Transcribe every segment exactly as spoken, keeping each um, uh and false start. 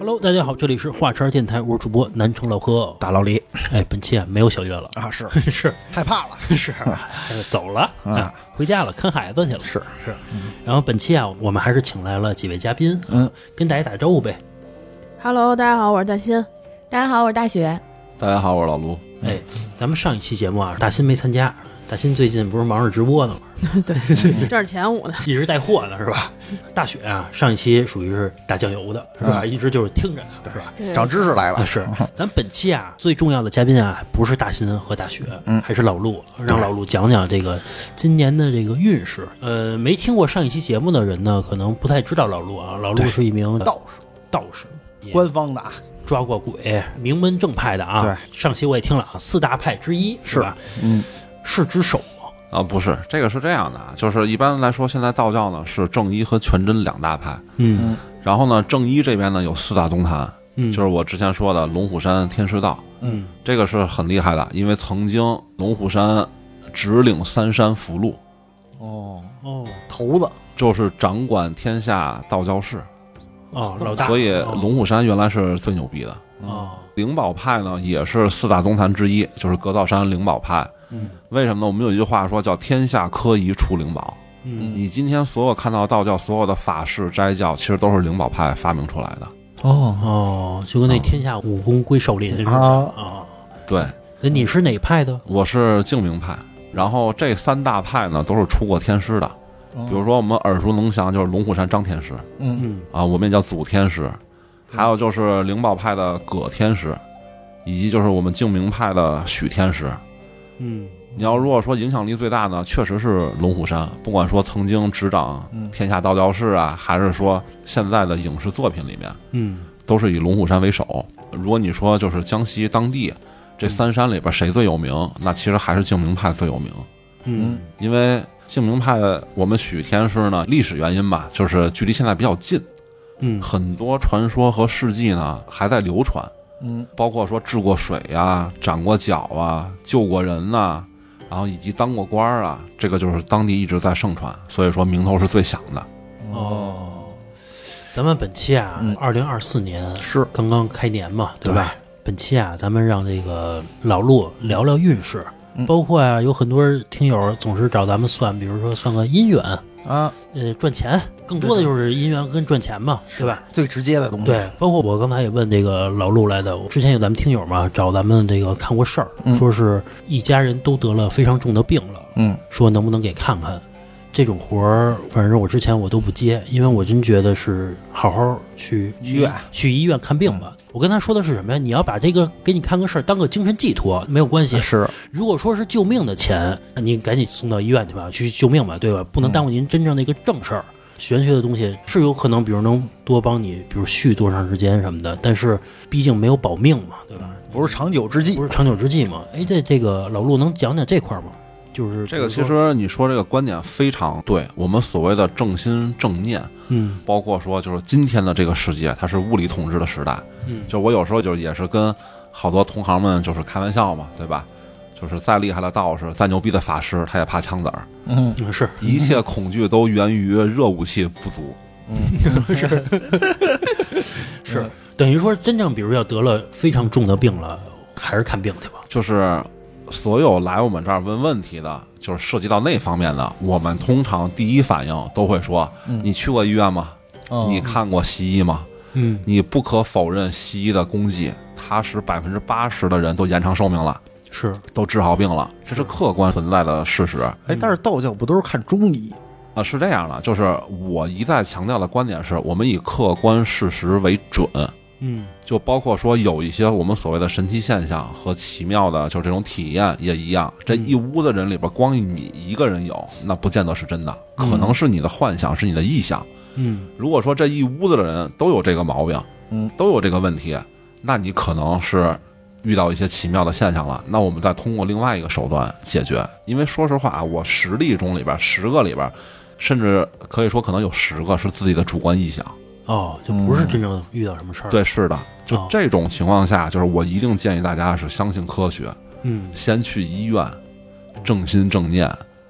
Hello， 大家好，这里是华晨电台，我是主播南城老何， 大老李。 哎，本期啊没有小月了啊，是是害怕了， 是、啊、走了啊、嗯，回家了，看孩子去了， 是是、嗯。然后本期啊，我们还是请来了几位嘉宾，嗯，跟大家打招呼呗。 Hello， 大家好，我是大新。 大家好，我是大雪。 大家好，我是老卢。 哎，咱们上一期节目啊，大新没参加。大新最近不是忙着直播呢吗？ 对，挣钱我呢， 一直带货呢，是吧？大雪啊，上一期属于是打酱油的，是吧？嗯、一直就是听着的，是吧？ 对，长知识来了。 是，咱本期啊，最重要的嘉宾啊，不是大新和大雪，嗯，还是老陆，让老陆讲讲这个今年的这个运势。呃，没听过上一期节目的人呢，可能不太知道老陆啊。老陆是一名道士， 道士， 官方的啊。 抓过鬼，名门正派的啊。 对， 上期我也听了啊，四大派之一是吧？ 嗯。 是之首啊，不是，这个是这样的啊，就是一般来说，现在道教呢是正一和全真两大派， 嗯， 然后呢，正一这边呢有四大宗坛， 嗯， 就是我之前说的龙虎山天师道， 嗯， 这个是很厉害的，因为曾经龙虎山直领三山福禄， 哦哦， 头子就是掌管天下道教事， 哦，老大， 所以龙虎山原来是最牛逼的。 哦， 灵宝派呢也是四大宗坛之一，就是格道山灵宝派。 嗯， 为什么呢？我们有一句话说叫天下科仪出灵宝。 嗯， 你今天所有看到道教所有的法事斋教，其实都是灵宝派发明出来的。 哦哦，就跟那天下武功归少林似的啊、哦。 对， 那你是哪派的？ 我是净明派。然后这三大派呢都是出过天师的，比如说我们耳熟能详就是龙虎山张天师， 嗯嗯啊，我们也叫祖天师。还有就是灵宝派的葛天师，以及就是我们净明派的许天师。 嗯， 你要如果说影响力最大呢，确实是龙虎山。不管说曾经执掌天下道教事啊，还是说现在的影视作品里面， 嗯， 都是以龙虎山为首。如果你说就是江西当地这三山里边谁最有名，那其实还是净明派最有名。 嗯， 因为净明派我们许天师呢，历史原因吧，就是距离现在比较近。 嗯， 很多传说和事迹呢还在流传， 嗯， 包括说治过水啊、斩过脚啊、救过人呐、啊，然后以及当过官啊，这个就是当地一直在盛传，所以说名头是最响的。 哦，咱们本期啊，二零二四年是刚刚开年嘛，对吧？对，本期啊，咱们让这个老陆聊聊运势，嗯、包括啊，有很多听友总是找咱们算，比如说算个姻缘。 啊， 呃，赚钱更多的就是姻缘跟赚钱嘛，对吧？ 最直接的东西。 对，包括我刚才也问这个老陆来的，之前有咱们听友嘛找咱们这个看过事儿、嗯，说是一家人都得了非常重的病了， 嗯， 说能不能给看看。这种活儿，反正我之前我都不接，因为我真觉得是好好去医院去医院看病吧。嗯、我跟他说的是什么呀？你要把这个给你看个事儿当个精神寄托，没有关系。 是， 如果说是救命的钱，你赶紧送到医院去吧，去救命吧，对吧？不能耽误您真正的一个正事儿。嗯、玄学的东西是有可能，比如能多帮你，比如续多长时间什么的，但是毕竟没有保命嘛，对吧？ 不是长久之计， 不是长久之计嘛。哎，这这个老陆能讲讲这块吗？就是这个，其实你说这个观点非常对。我们所谓的正心正念， 嗯， 包括说就是今天的这个世界，它是物理统治的时代， 嗯， 就我有时候就也是跟好多同行们就是开玩笑嘛，对吧？就是再厉害的道士，再牛逼的法师，他也怕枪子儿， 嗯，是一切恐惧都源于热武器不足， 嗯，是是，等于说真正比如要得了非常重的病了，还是看病去吧， 就是。所有来我们这儿问问题的，就是涉及到那方面的，我们通常第一反应都会说：嗯、你去过医院吗？ 哦、 你看过西医吗？ 嗯， 你不可否认西医的功绩，它使百分之八十的人都延长寿命了， 是都治好病了，这是客观存在的事实。 哎，但是道教不都是看中医？ 啊，是这样的，就是我一再强调的观点是我们以客观事实为准。 嗯， 就包括说有一些我们所谓的神奇现象和奇妙的，就这种体验也一样。这一屋子人里边，光你一个人有，那不见得是真的，可能是你的幻想，是你的臆想。 嗯， 如果说这一屋子的人都有这个毛病， 嗯， 都有这个问题，那你可能是遇到一些奇妙的现象了。那我们再通过另外一个手段解决。因为说实话，我十例中里边，十个里边，甚至可以说可能有十个是自己的主观臆想。 哦，就不是真正遇到什么事儿、 嗯。对，是的，就这种情况下，就是我一定建议大家是相信科学， 嗯， 先去医院，正心正念，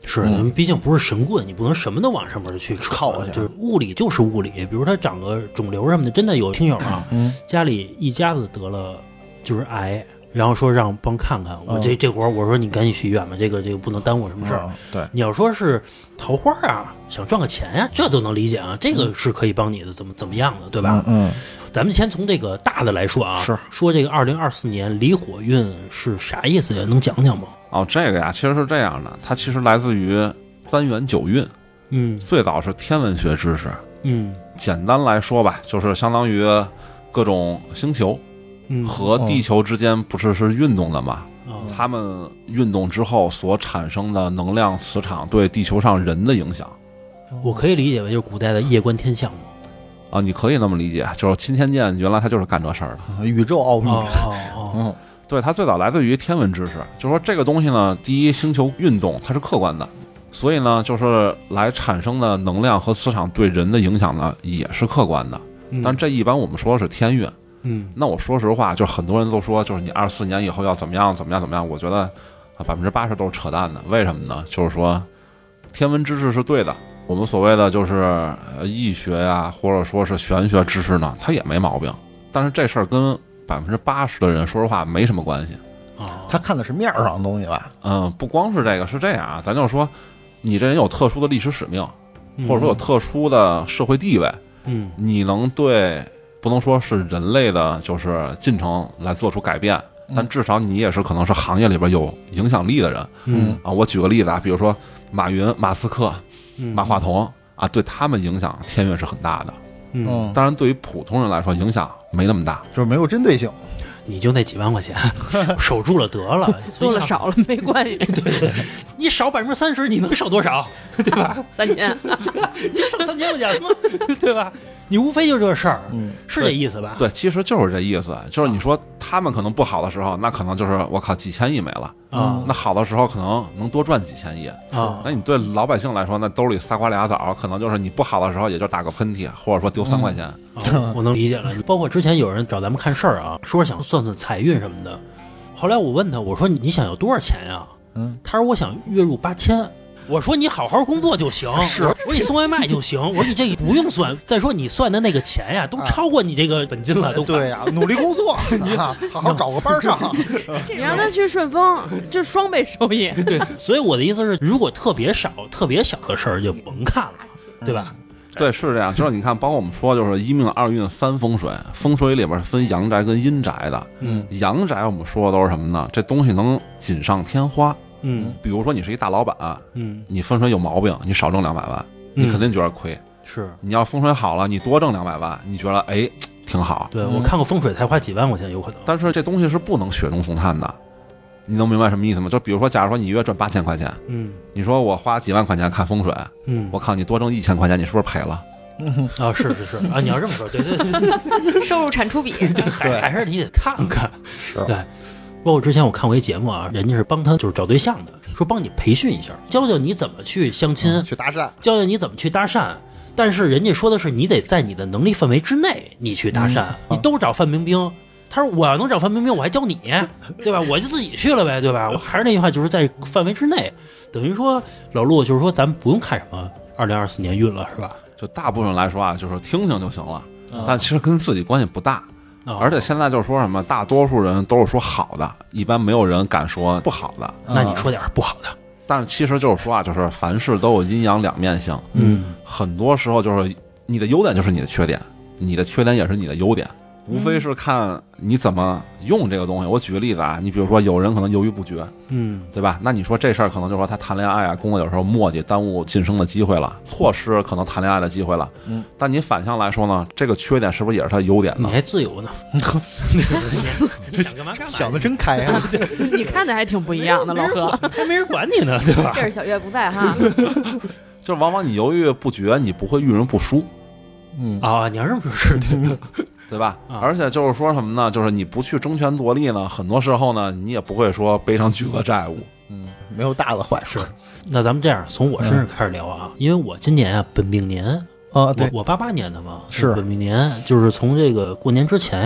是， 嗯毕竟不是神棍，你不能什么都往上面去靠去就是物理就是物理。比如他长个肿瘤什么的，真的有听友啊， 嗯家里一家子得了就是癌，然后说让帮看看我这、 嗯这活儿，我说你赶紧去医院吧，这个这个不能耽误什么事儿。 嗯对， 你要说是桃花啊，想赚个钱呀、这就能理解啊，这个是可以帮你的，怎么怎么样的，对吧？ 嗯咱们先从这个大的来说啊， 是说这个二零二四年离火运是啥意思呀？能讲讲吗？ 哦，这个呀，其实是这样的，它其实来自于三元九运， 嗯最早是天文学知识。 嗯简单来说吧，就是相当于各种星球嗯和地球之间不是是运动的嘛？ 啊它们运动之后所产生的能量磁场对地球上人的影响我可以理解为就是古代的夜观天象嘛。 啊，你可以那么理解，就是钦天监原来它就是干这事儿的。 嗯，宇宙奥秘， 哦哦哦， 嗯对，它最早来自于天文知识，就是说这个东西呢，第一，星球运动它是客观的，所以呢，就是来产生的能量和磁场对人的影响呢也是客观的。 嗯但这一般我们说的是天运。 嗯那我说实话，就是很多人都说，就是你二四年以后要怎么样怎么样怎么样，我觉得啊百分之八十都是扯淡的。为什么呢？就是说天文知识是对的，我们所谓的就是呃易学呀，或者说是玄学知识呢，它也没毛病。但是这事儿跟百分之八十的人说实话没什么关系。 啊， 他看的是面儿上的东西吧？ 嗯，不光是这个，是这样啊，咱就说你这人有特殊的历史使命，或者说有特殊的社会地位， 嗯你能对不能说是人类的就是进程来做出改变，但至少你也是可能是行业里边有影响力的人嗯啊。我举个例子啊，比如说马云、马斯克、 嗯马化腾啊，对他们影响天运是很大的。 嗯， 嗯， 当然，对于普通人来说，影响没那么大。 就是没有针对性。 你就那几万块钱守住了得了， 多了少了没关系， 你少百分之三十，你能少多少？对吧？ 三千。 你少三千块钱吗？对吧？你无非就这事儿， 嗯， 是这意思吧？ 对，其实就是这意思，就是你说他们可能不好的时候，那可能就是我靠几千亿没了； 啊那好的时候，可能能多赚几千亿。 啊那你对老百姓来说，那兜里仨瓜俩枣，可能就是你不好的时候，也就打个喷嚏，或者说丢三块钱。 啊我能理解了。包括之前有人找咱们看事儿啊，说想算算财运什么的。后来我问他，我说你想要多少钱呀？ 嗯， 他说我想月入八千。我说你好好工作就行，是我说你送外卖就行，我说你这个不用算。再说你算的那个钱呀，都超过你这个本金了，都对呀，努力工作，你好好找个班上。 你让他去顺丰，这双倍收益。 对。所以我的意思是，如果特别少、特别小的事儿就甭看了，对吧？ 对，是这样。就是你看，包括我们说，就是一命二运三风水，风水里边分阳宅跟阴宅的。 嗯， 阳宅我们说的都是什么呢？这东西能锦上添花。 嗯比如说你是一大老板， 嗯， 你风水有毛病，你少挣两百万，你肯定觉得亏。 是。 你要风水好了，你多挣两百万，你觉得哎挺好。 对我看过风水才花几万块钱，有可能。 但是这东西是不能雪中送炭的，你能明白什么意思吗？就比如说，假如说你一月赚八千块钱， 嗯你说我花几万块钱看风水， 嗯， 我靠，你多挣一千块钱，你是不是赔了？ 啊，是是是啊，你要这么说，对对对， 收入产出比， 还还是你得看看。 是对，包括之前我看过一节目啊，人家是帮他就是找对象的，说帮你培训一下，教教你怎么去相亲， 去搭讪。 教教你怎么去搭讪。但是人家说的是你得在你的能力范围之内，你去搭讪，你都找范冰冰。他说我要能找范冰冰，我还教你，对吧？我就自己去了呗，对吧？我还是那句话，就是在范围之内。等于说老陆就是说，咱不用看什么二零二四年运了，是吧？ 就大部分来说啊，就是听听就行了，但其实跟自己关系不大。 啊而且现在就是说什么，大多数人都是说好的，一般没有人敢说不好的。 那你说点不好的， 但是其实就是说啊，就是凡事都有阴阳两面性， 嗯很多时候就是你的优点就是你的缺点，你的缺点也是你的优点，无非是看你怎么用这个东西。我举个例子啊，你比如说有人可能犹豫不决， 嗯对吧？那你说这事儿可能就是说他谈恋爱啊，工作有时候磨叽，耽误晋升的机会了，错失可能谈恋爱的机会了。 嗯， 但你反向来说呢，这个缺点是不是也是他的优点呢？ 你还自由呢，你想干嘛干嘛， 想的真开啊！ 你看的还挺不一样的，老何。 还没人管你呢，对吧？ 这是小月不在哈， 就是往往你犹豫不决，你不会遇人不淑， 嗯啊，你要这么说，是对， 对吧？ 啊而且就是说什么呢？就是你不去争权夺利呢，很多时候呢，你也不会说背上巨额债务。 嗯，没有大的坏事那咱们这样从我身上开始聊啊，因为我今年啊本命年， 啊。对， 我我八八年的嘛， 是本命年，就是从这个过年之前呀、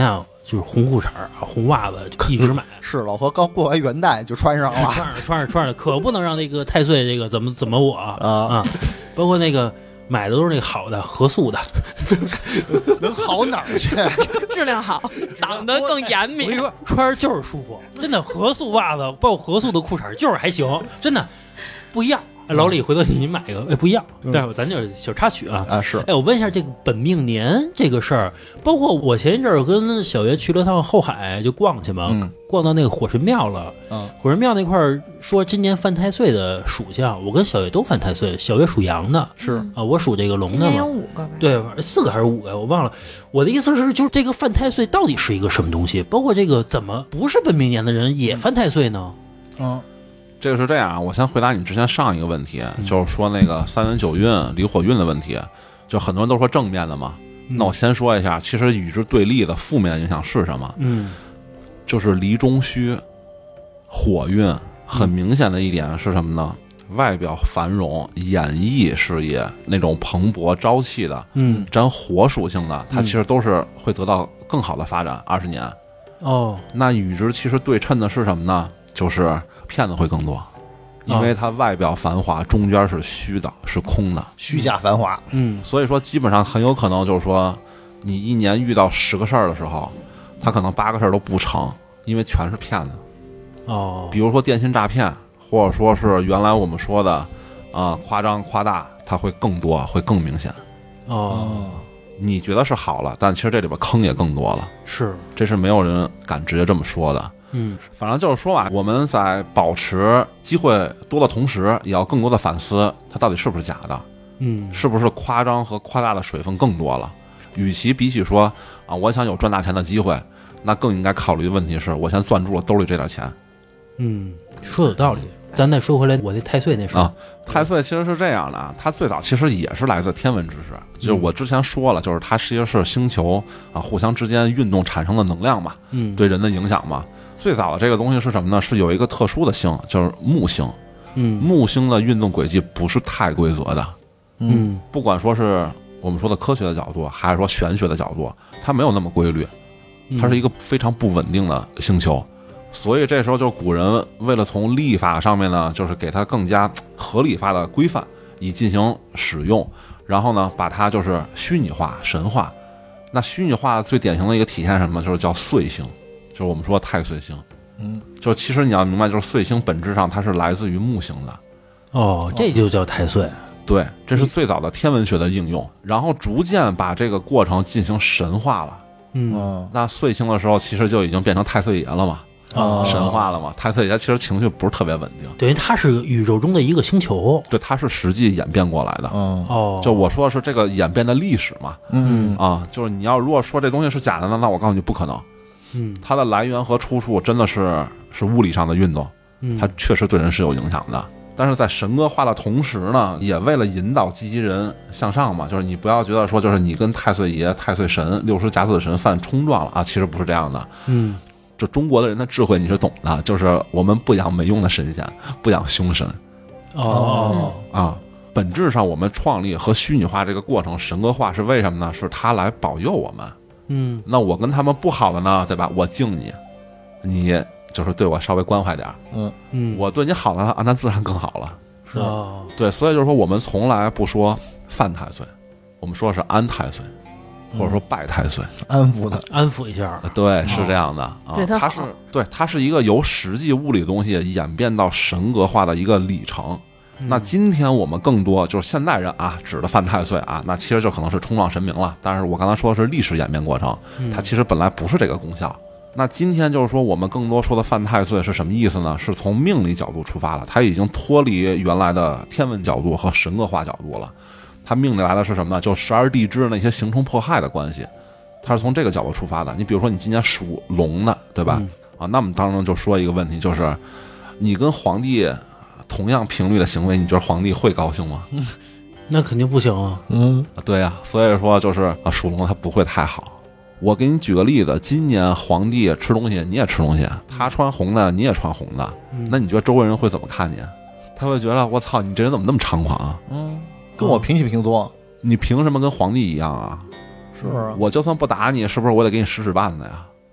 就是红裤衩啊、红袜子，一直买。 是老何刚过完元旦就穿上了， 穿上穿上穿上，可不能让那个太岁这个怎么怎么我啊啊！包括那个买的都是那个好的合塑的， 能好哪儿去？ 质量好，挡得更严密。 我跟你说，穿着就是舒服，真的合塑袜子，包括合塑的裤衩，就是还行，真的不一样。老李，回头你买一个，哎，不一样。待会儿咱就是小插曲啊啊是。 哎，我问一下这个本命年这个事儿，包括我前一阵儿跟小月去了趟后海，就逛去嘛， 嗯、 逛到那个火神庙了。 嗯， 火神庙那块儿说今年犯太岁的属相，我跟小月都犯太岁，小月属羊的， 是啊，我属这个龙的嘛。 今年有五个吧？ 对，四个还是五个，我忘了。我的意思是，就是这个犯太岁到底是一个什么东西？包括这个怎么不是本命年的人也犯太岁呢？ 嗯。 这个是这样啊，我先回答你之前上一个问题，嗯、就是说那个三元九运离火运的问题，就很多人都说正面的嘛。嗯、那我先说一下，其实与之对立的负面影响是什么？ 嗯， 就是离中虚，火运很明显的一点是什么呢？嗯、外表繁荣，演艺事业那种蓬勃朝气的， 嗯， 沾火属性的，它其实都是会得到更好的发展。二十年， 哦， 那与之其实对称的是什么呢？就是骗子会更多，因为它外表繁华，中间是虚的，是空的， 虚假繁华。 嗯， 所以说基本上很有可能就是说，你一年遇到十个事儿的时候，他可能八个事儿都不成，因为全是骗子。 哦， 比如说电信诈骗，或者说是原来我们说的啊、呃、夸张夸大，它会更多，会更明显。 哦， 你觉得是好了，但其实这里边坑也更多了。 是， 这是没有人敢直接这么说的。 嗯， 反正就是说吧，我们在保持机会多的同时，也要更多的反思它到底是不是假的， 嗯， 是不是夸张和夸大的水分更多了。与其比起说啊，我想有赚大钱的机会，那更应该考虑的问题是我先攥住了兜里这点钱。 嗯，说有道理。咱再说回来，我那太岁那事啊，太岁其实是这样的啊，它最早其实也是来自天文知识，就是我之前说了，就是它其实是星球啊互相之间运动产生的能量嘛， 嗯， 对人的影响嘛。最早的这个东西是什么呢？是有一个特殊的星，就是木星。 嗯， 木星的运动轨迹不是太规则的。 嗯， 不管说是我们说的科学的角度，还是说玄学的角度，它没有那么规律，它是一个非常不稳定的星球。所以这时候就是古人为了从历法上面呢，就是给它更加合理化的规范，以进行使用，然后呢把它就是虚拟化、神化。那虚拟化最典型的一个体现是什么？就是叫岁星，就是我们说太岁星。 嗯， 就其实你要明白，就是岁星本质上它是来自于木星的。 哦，这就叫太岁。 对，这是最早的天文学的应用，然后逐渐把这个过程进行神化了。 嗯， 那岁星的时候，其实就已经变成太岁爷了嘛。 哦， 神话了嘛？太岁爷其实情绪不是特别稳定， 等于它是宇宙中的一个星球， 对，它是实际演变过来的。 嗯， 哦， 就我说的是这个演变的历史嘛。 嗯啊，就是你要如果说这东西是假的呢，那我告诉你不可能。 嗯， 它的来源和出处真的是是物理上的运动，它确实对人是有影响的。但是在神格化的同时呢，也为了引导机器人向上嘛，就是你不要觉得说就是你跟太岁爷、太岁神、六十甲子神犯冲撞了啊，其实不是这样的。 嗯。 就中国的人的智慧你是懂的，就是我们不养没用的神仙，不养凶神。 哦啊，本质上我们创立和虚拟化这个过程，神格化是为什么呢？是他来保佑我们。 嗯， 那我跟他们不好的呢，对吧？我敬你，你就是对我稍微关怀点。 嗯嗯， 我对你好了啊，那自然更好了。 是哦， 对，所以就是说我们从来不说犯太岁，我们说是安太岁。或者说拜太岁， 安抚的， 安抚一下。 对，是这样的啊。它是对，它是一个由实际物理东西演变到神格化的一个里程。 嗯、 那今天我们更多就是现代人啊，指的犯太岁啊，那其实就可能是冲撞神明了。但是我刚才说的是历史演变过程，它其实本来不是这个功效。那今天就是说，我们更多说的犯太岁是什么意思呢？是从命理角度出发了，它已经脱离原来的天文角度和神格化角度了。它命里来的是什么呢？就十二地支那些刑冲迫害的关系，它是从这个角度出发的。你比如说你今年属龙的，对吧？ 嗯、 啊，那么当然就说一个问题，就是你跟皇帝同样频率的行为，你觉得皇帝会高兴吗？ 嗯、那肯定不行啊。 嗯， 对呀、啊，所以说就是啊，属龙他不会太好。我给你举个例子，今年皇帝吃东西，你也吃东西，他穿红的，你也穿红的， 嗯、 那你觉得周围人会怎么看你？他会觉得我操，你这人怎么那么猖狂啊？ 嗯。跟我平起平坐， 你凭什么跟皇帝一样啊？ 是啊， 我就算不打你，是不是我得给你使使绊子呀？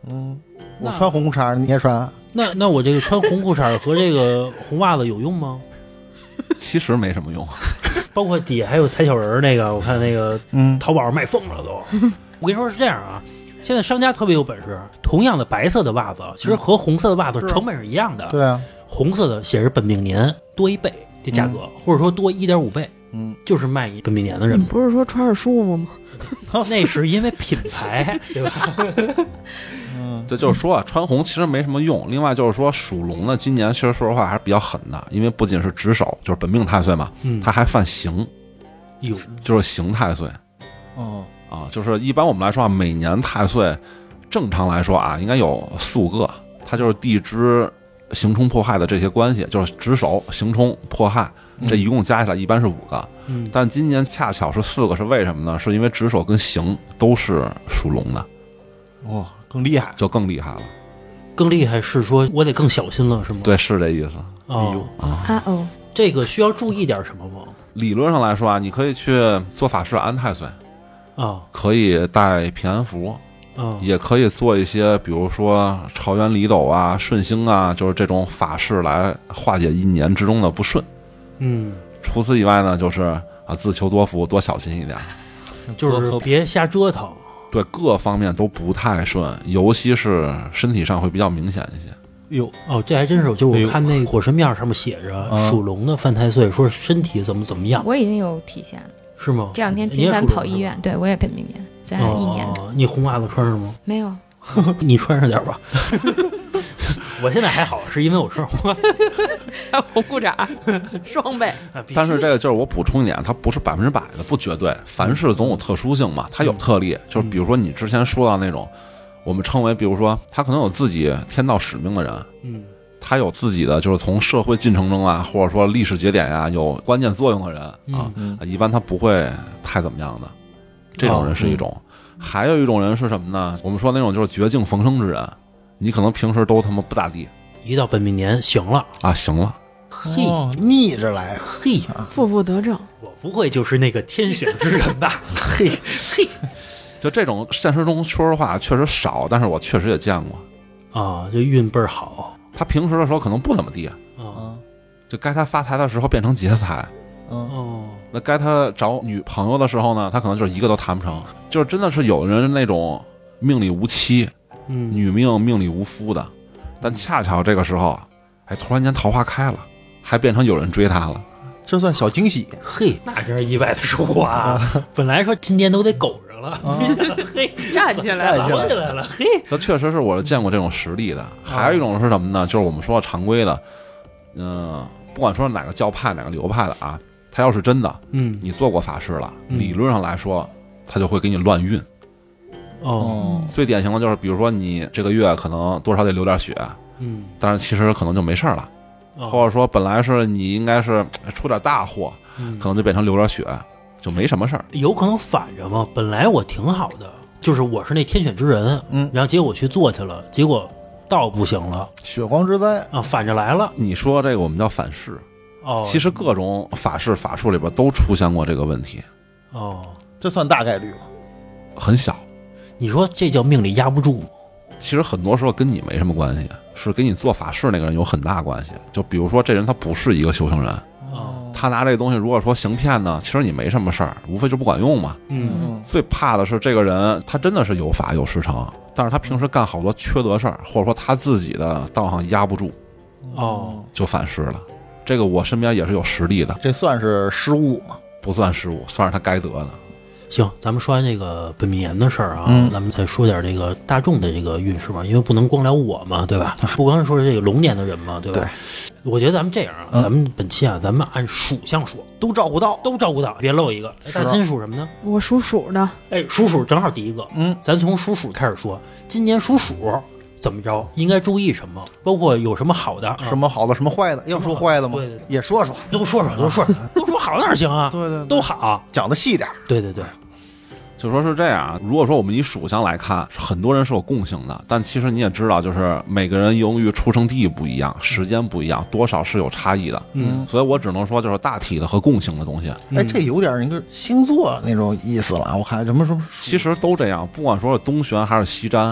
嗯，我穿红裤衩，你也穿。 那那我这个穿红裤衩和这个红袜子有用吗？ 其实没什么用。 包括底下还有踩小人儿那个，我看那个嗯， 淘宝上卖疯了都。我跟你说是这样啊，现在商家特别有本事，同样的白色的袜子，其实和红色的袜子成本是一样的。 对啊， 红色的写着本命年多一倍的价格，或者说多一点五倍， 嗯， 就是卖你本命年的人你。不是说穿着舒服吗？ 那是因为品牌，对吧？ 嗯， 这就是说啊，穿红其实没什么用。另外就是说，属龙呢，今年其实说实话还是比较狠的，因为不仅是值守，就是本命太岁嘛， 嗯， 他还犯刑， 有就是刑太岁哦， 啊。就是一般我们来说啊，每年太岁正常来说啊，应该有四五个，它就是地支刑冲迫害的这些关系，就是值守、刑冲、迫害，这一共加起来一般是五个。 嗯， 但今年恰巧是四个，是为什么呢？是因为值守跟刑都是属龙的， 哇，更厉害。 就更厉害了。 更厉害是说我得更小心了，是吗？ 对，是这意思。 哦， 啊哦， 这个需要注意点什么吗？ 理论上来说啊，你可以去做法事安太岁， 啊可以带平安符， 啊也可以做一些，比如说朝元离斗啊、顺星啊，就是这种法事来化解一年之中的不顺。 嗯， 除此以外呢，就是啊，自求多福，多小心一点。 就是别瞎折腾。 对，各方面都不太顺，尤其是身体上会比较明显一些。 哟， 哦，这还真是，就哎呦我看那个火神庙上面写着啊属龙的犯太岁，说身体怎么怎么样， 我已经有体现了， 是吗？ 这两天你也频繁属龙是吧跑医院，对我也本命年，咱俩一年的， 哦，你红袜子穿上吗？ 没有。 你穿上点吧。我现在还好，是因为我穿红袜子。 还有红裤衩，双倍。 啊必须但是这个就是我补充一点，它不是百分之百的，不绝对，凡事总有特殊性嘛，它有特例，就是比如说你之前说到那种，我们称为，比如说他可能有自己天道使命的人， 嗯他有自己的就是从社会进程中啊，或者说历史节点呀、有关键作用的人啊， 嗯一般他不会太怎么样的。这种人是一种，还有一种人是什么呢？我们说那种就是绝境逢生之人，你可能平时都他妈不大地一到本命年行了， 啊，行了， 嘿哦，逆着来， 嘿， 负负得正。 我不会就是那个天选之人吧？嘿嘿， 就这种现实中说实话确实少，但是我确实也见过。 啊，就运倍儿好他平时的时候可能不怎么地， 啊。 嗯就该他发财的时候变成劫财， 嗯， 哦， 那该他找女朋友的时候呢，他可能就是一个都谈不成。就是真的是有人那种命里无妻， 嗯， 女命命里无夫的，但恰巧这个时候，哎，突然间桃花开了，还变成有人追他了。 这算小惊喜。 嘿，那真是意外的收获啊！本来说今年都得苟着了，没想到嘿站起来了站起来跑起来了，嘿， 这确实是我见过这种实力的。还有一种是什么呢？就是我们说常规的，嗯、不管说哪个教派哪个流派的啊，他要是真的， 嗯， 你做过法事了， 嗯理论上来说，他就会给你乱运。 哦， 最典型的就是，比如说你这个月可能多少得流点血， 嗯， 但是其实可能就没事了， 哦或者说本来是你应该是哎出点大祸， 嗯可能就变成流点血，就没什么事儿。 有可能反着嘛。本来我挺好的，就是我是那天选之人， 嗯然后结果我去做去了，结果道不行了血光之灾。 啊，反着来了。 你说这个我们叫反噬， 哦， 其实各种法事法术里边都出现过这个问题， 哦， 这算大概率吗？ 很小。 你说这叫命里压不住吗？ 其实很多时候跟你没什么关系，是给你做法事那个人有很大关系。就比如说这人他不是一个修行人， 哦， 他拿这个东西如果说行骗呢，其实你没什么事儿，无非就不管用嘛。 嗯， 嗯， 最怕的是这个人他真的是有法有师承，但是他平时干好多缺德事儿，或者说他自己的道行压不住， 哦， 就反噬了。这个我身边也是有实例的， 这算是失误吗？ 不算失误，算是他该得的。 行，咱们说完这个本命年的事儿啊， 嗯咱们再说点这个大众的这个运势吧，因为不能光聊我嘛，对吧？不光是说这个龙年的人嘛，对吧？ 对我觉得咱们这样啊， 嗯咱们本期啊，咱们按属相说， 都照顾到。 都照顾到，别漏一个。哎是大金属什么呢？ 我属鼠的， 哎，属鼠正好第一个， 嗯， 咱从属鼠开始说，今年属鼠怎么着，应该注意什么？包括有什么好的， 什么好的，什么坏的？要说坏的吗？ 对对对也说说。 都说说，都说说，都说好哪行啊？ 对对， 都好。 讲的细点儿。 对对对， 就说是这样啊，如果说我们以属相来看，很多人是有共性的，但其实你也知道，就是每个人由于出生地不一样，时间不一样，多少是有差异的。 嗯， 所以我只能说就是大体的和共性的东西， 哎，这有点那个星座那种意思了。我看什么什么， 其实都这样，不管说是东玄还是西占，它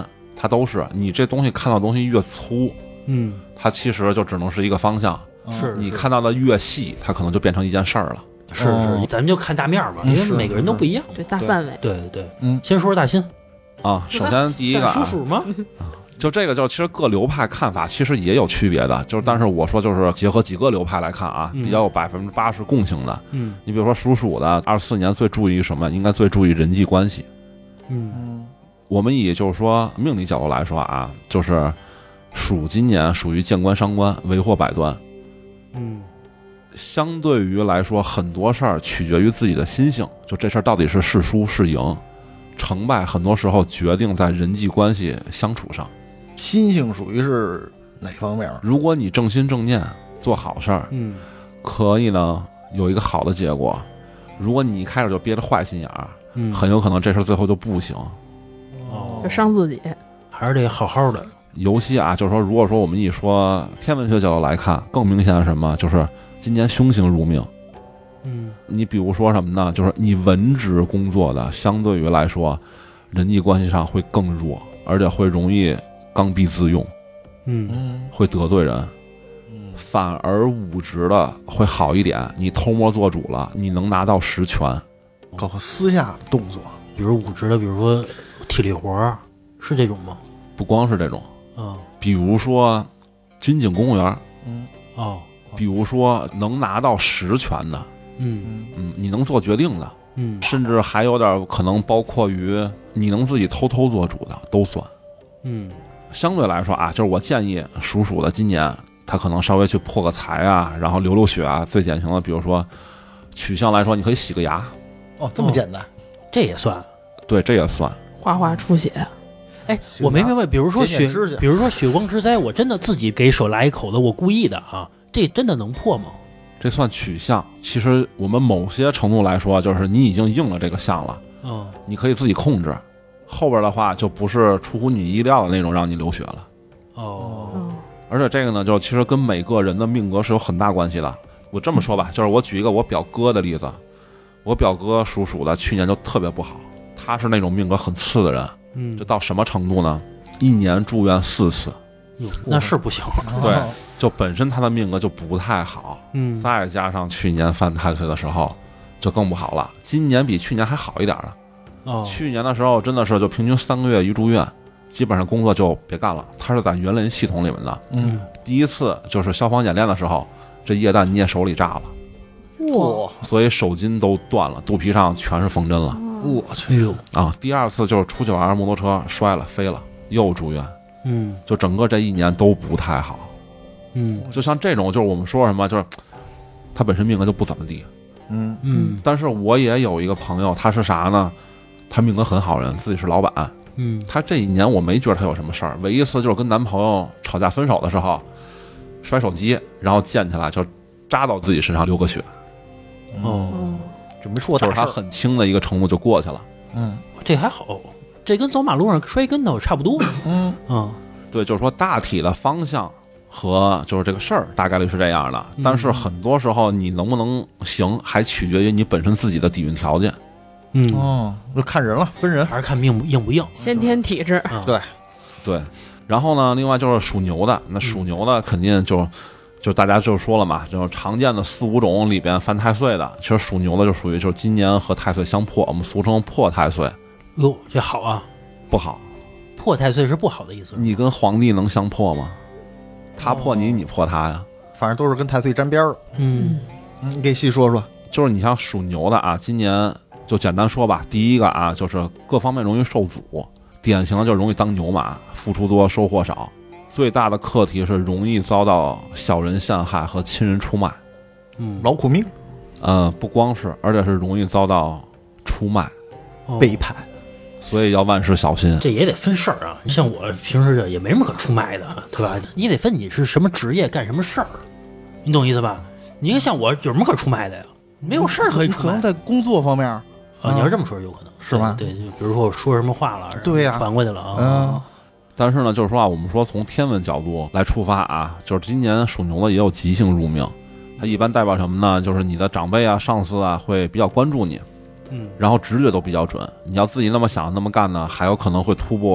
它都是你这东西看到的东西越粗， 嗯， 它其实就只能是一个方向。 是你看到的越细，它可能就变成一件事儿了。 是是，咱们就看大面嘛，因为每个人都不一样。 对，大范围。 对对对， 嗯， 先说说大新啊。首先第一个属鼠吗？ 就这个，就其实各流派看法其实也有区别的，就是但是我说就是结合几个流派来看啊，比较有百分之八十共性的。 嗯， 你比如说属鼠的，二四年最注意什么？应该最注意人际关系。 嗯， 我们以就是说命理角度来说啊，就是属今年属于见官伤官，为祸百端。 嗯， 相对于来说，很多事儿取决于自己的心性，就这事儿到底是是输是赢，成败很多时候决定在人际关系相处上。 心性属于是哪方面？ 如果你正心正念做好事儿， 嗯， 可以呢有一个好的结果。如果你一开始就憋着坏心眼儿， 嗯， 很有可能这事儿最后就不行。 哦， 就伤自己， 还是得好好的。 尤其啊，就是说，如果说我们一说天文学角度来看，更明显的什么，就是今年凶星入命。 嗯， 你比如说什么呢？就是你文职工作的，相对于来说，人际关系上会更弱，而且会容易刚愎自用， 嗯嗯， 会得罪人。 嗯， 反而武职的会好一点，你偷摸做主了，你能拿到实权。 搞私下动作， 比如武职的，比如说体力活儿，是这种吗？ 不光是这种， 啊， 比如说军警公务员， 嗯， 哦， 比如说能拿到实权的， 嗯嗯， 嗯，你能做决定的， 嗯， 甚至还有点可能包括于你能自己偷偷做主的都算。 嗯， 相对来说啊，就是我建议属鼠的今年他可能稍微去破个财啊，然后流流血啊。最典型的，比如说取向来说，你可以洗个牙， 哦，这么简单， 这也算。 对，这也算。 哗哗出血。 哎，我没明白，比如说血剪剪指甲， 比如说血光之灾，我真的自己给手来一口子，我故意的啊，这真的能破吗？ 这算取向。其实我们某些程度来说，就是你已经应了这个项了， 嗯， 你可以自己控制。后边的话就不是出乎你意料的那种让你流血了。 哦， 嗯， 而且这个呢，就其实跟每个人的命格是有很大关系的。我这么说吧，就是我举一个我表哥的例子，我表哥属鼠的，去年就特别不好，他是那种命格很次的人。 嗯这，到什么程度呢？一年住院四次， 哟那是不行。 对哦就本身他的命格就不太好， 嗯， 再加上去年犯太岁的时候，就更不好了。今年比去年还好一点了。 哦， 去年的时候真的是就平均三个月一住院，基本上工作就别干了。他是在园林系统里面的， 嗯， 第一次就是消防演练的时候，这液弹捏手里炸了， 哇， 所以手筋都断了，肚皮上全是缝针了我哎去， 呦， 啊。第二次就是出去玩摩托车摔了飞了，又住院， 嗯就整个这一年都不太好。 嗯就像这种，就是我们说什么，就是他本身命格就不怎么地。 嗯嗯但是我也有一个朋友，他是啥呢？他命格很好人，自己是老板。 嗯， 他这一年我没觉得他有什么事儿，唯一一次就是跟男朋友吵架分手的时候，摔手机，然后溅起来就扎到自己身上流个血， 哦， 嗯， 准备出就是他大事儿， 很轻的一个程度就过去了。 嗯这还好，这跟走马路上摔跟头差不多。 嗯， 啊， 对，就是说大体的方向和就是这个事儿大概率是这样的，但是很多时候你能不能行，还取决于你本身自己的底蕴条件。 嗯， 哦，就看人了，分人， 还是看命不硬不硬。 先天体质。 啊， 对， 对，然后呢，另外就是属牛的，那属牛的肯定就就大家就说了嘛，就是常见的四五种里边犯太岁的，其实属牛的就属于就是今年和太岁相破，我们俗称破太岁， 哟，这好啊， 不好。 破太岁是不好的意思。 你跟皇帝能相破吗？他破你， 哦你破他呀。 反正都是跟太岁沾边儿了。 嗯嗯，你给细说说。 就是你像属牛的啊，今年就简单说吧，第一个啊，就是各方面容易受阻，典型的就是容易当牛马，付出多收获少。最大的课题是容易遭到小人陷害和亲人出卖。 嗯， 劳苦命， 呃，不光是，而且是容易遭到出卖， 哦背叛， 所以要万事小心。 这也得分事儿啊。像我平时这也没什么可出卖的，对吧？你得分你是什么职业，干什么事儿，你懂意思吧？你看像我有什么可出卖的呀？没有事儿可以出卖你可能在工作方面啊。你要这么说，有可能是吧对，对就比如说我说什么话了， 对呀传过去了啊。 嗯但是呢，就是说啊，我们说从天文角度来出发啊，就是今年属牛的也有吉星入命，它一般代表什么呢？就是你的长辈啊、上司啊会比较关注你， 嗯， 然后直觉都比较准。你要自己那么想那么干呢，还有可能会突破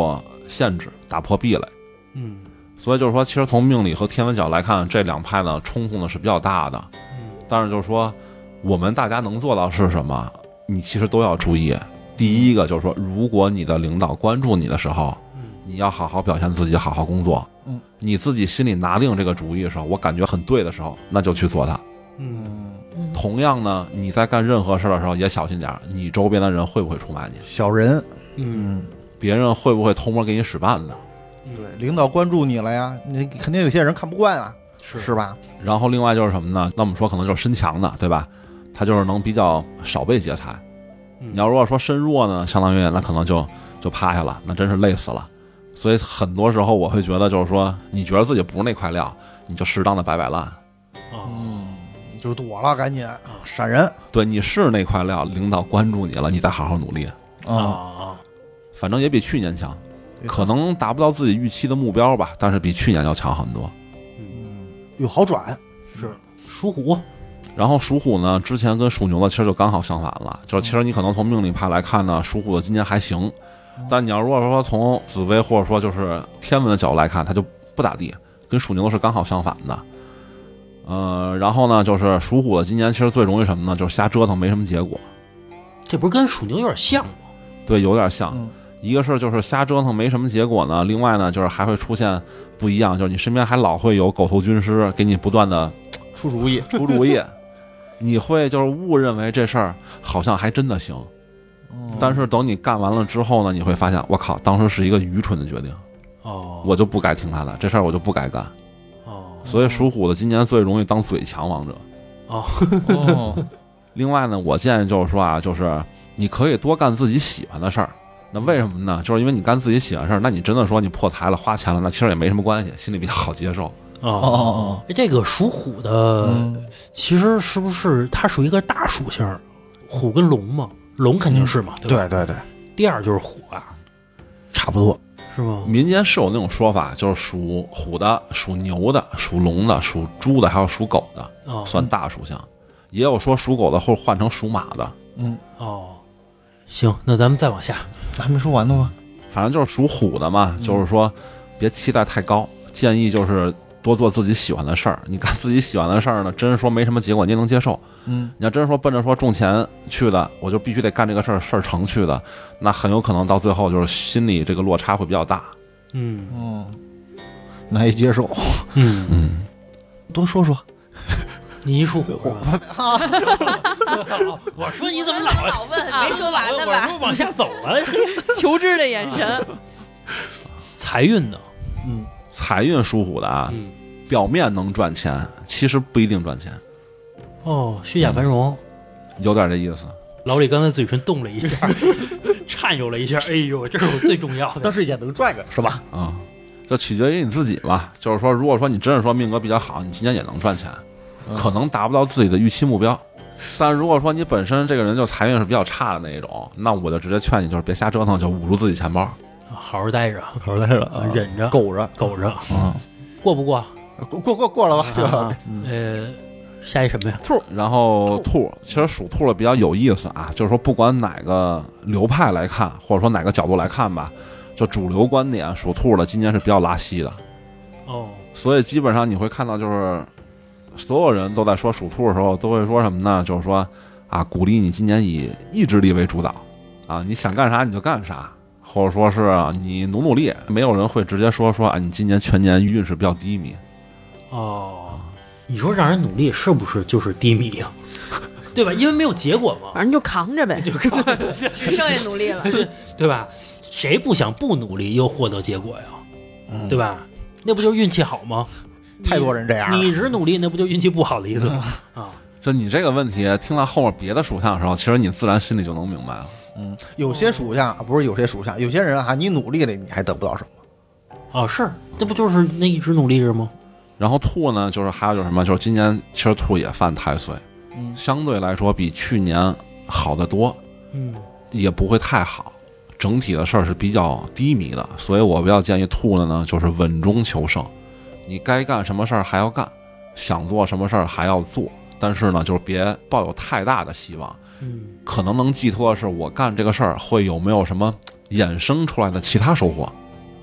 限制，打破壁垒。 嗯， 所以就是说，其实从命理和天文角来看，这两派呢冲突呢是比较大的。 嗯， 但是就是说，我们大家能做到是什么？你其实都要注意。第一个就是说，如果你的领导关注你的时候，你要好好表现自己，好好工作。 嗯， 你自己心里拿定这个主意的时候，我感觉很对的时候，那就去做它。 嗯， 同样呢，你在干任何事的时候也小心点，你周边的人会不会出卖你？ 小人， 嗯， 别人会不会偷摸给你使绊子？ 对，领导关注你了呀，你肯定有些人看不惯啊， 是是吧？ 然后另外就是什么呢？那我们说可能就是身强的，对吧？他就是能比较少被劫财。你要如果说身弱呢，相当于那可能就就趴下了，那真是累死了。所以很多时候我会觉得，就是说，你觉得自己不是那块料，你就适当的摆摆烂。 嗯，就躲了，赶紧闪人。 对，你是那块料，领导关注你了，你再好好努力。 啊啊， 反正也比去年强，可能达不到自己预期的目标吧，但是比去年要强很多。 嗯，有好转。 是属虎。 然后属虎呢，之前跟属牛的其实就刚好相反了，就是其实你可能从命理派来看呢，属虎的今年还行，但你要如果说从紫微或者说就是天文的角度来看，它就不咋地，跟属牛是刚好相反的。呃，然后呢，就是属虎的今年其实最容易什么呢？就是瞎折腾，没什么结果。 这不是跟属牛有点像吗？ 对，有点像。 嗯， 一个是就是瞎折腾没什么结果呢，另外呢就是还会出现不一样，就是你身边还老会有狗头军师给你不断的出主意， 出主意。你会就是误认为这事儿好像还真的行，但是等你干完了之后呢，你会发现我靠，当时是一个愚蠢的决定。 哦， 我就不该听他的，这事儿我就不该干。 哦， 所以属虎的今年最容易当嘴强王者。 哦哦， 另外呢，我建议就是说啊，就是你可以多干自己喜欢的事儿。那为什么呢？就是因为你干自己喜欢的事儿，那你真的说你破财了、花钱了，那其实也没什么关系，心里比较好接受。 哦哦，这个属虎的， 嗯其实是不是它属于一个大属性？虎跟龙嘛，龙肯定是嘛，对吧？ 对对对， 第二就是虎啊， 差不多。 是吗？ 民间是有那种说法，就是属虎的、属牛的、属龙的、属猪的，还有属狗的， 哦算大属性。也有说属狗的或者换成属马的。 嗯， 哦，行，那咱们再往下， 还没说完呢吗？ 反正就是属虎的嘛，就是说别期待太高，建议就是多做自己喜欢的事儿。你干自己喜欢的事儿呢，真是说没什么结果，你也能接受。 嗯， 你要真是说奔着说挣钱去的，我就必须得干这个事儿，事儿成去的，那很有可能到最后就是心里这个落差会比较大。 嗯嗯，难以接受。 嗯嗯， 多说说。 你一属虎是吧？我说你怎么老老问没说完呢我吧？ 是不是往下走了？ 求知的眼神。 财运呢？ 嗯， 财运属虎的啊， 嗯， 表面能赚钱，其实不一定赚钱， 哦，虚假繁荣。 有点这意思。 老李刚才嘴唇动了一下，颤悠了一下。哎呦，这是我最重要的。 但是也能赚个是吧？ 啊、嗯，就取决于你自己嘛。就是说，如果说你真是说命格比较好，你今年也能赚钱，可能达不到自己的预期目标。但如果说你本身这个人就财运是比较差的那一种，那我就直接劝你，就是别瞎折腾，就捂住自己钱包， 好好待着， 好好待着， 忍着， 苟着， 苟着。 嗯， 过不过？ 过过过过了吧？这啊呃，下一什么呀？ 兔。然后兔，其实属兔的比较有意思啊，就是说不管哪个流派来看，或者说哪个角度来看吧，就主流观点，属兔的今年是比较拉稀的。 哦， 所以基本上你会看到，就是所有人都在说属兔的时候，都会说什么呢？就是说啊，鼓励你今年以意志力为主导啊，你想干啥你就干啥，或者说是啊，你努努力。没有人会直接说说啊，你今年全年运势比较低迷。 哦，你说让人努力是不是就是低迷呀？对吧？因为没有结果嘛， 反正就扛着呗， 就靠只剩下努力了， 对吧？谁不想不努力又获得结果呀？ 嗯对吧？那不就是运气好吗？ 太多人这样了。 你一直努力，那不就运气不好的意思吗？啊， 就你这个问题，听到后面别的属相的时候，其实你自然心里就能明白了。 嗯，有些属相不是有些属相，有些人啊，你努力了，你还得不到什么。 哦，是，这不就是那一直努力着吗？ 然后兔呢，就是还有就是什么，就是今年其实兔也犯太岁， 嗯， 相对来说比去年好得多， 嗯， 也不会太好，整体的事儿是比较低迷的，所以我比较建议兔的呢，就是稳中求胜，你该干什么事儿还要干，想做什么事儿还要做，但是呢，就是别抱有太大的希望， 嗯， 可能能寄托的是我干这个事儿会有没有什么衍生出来的其他收获。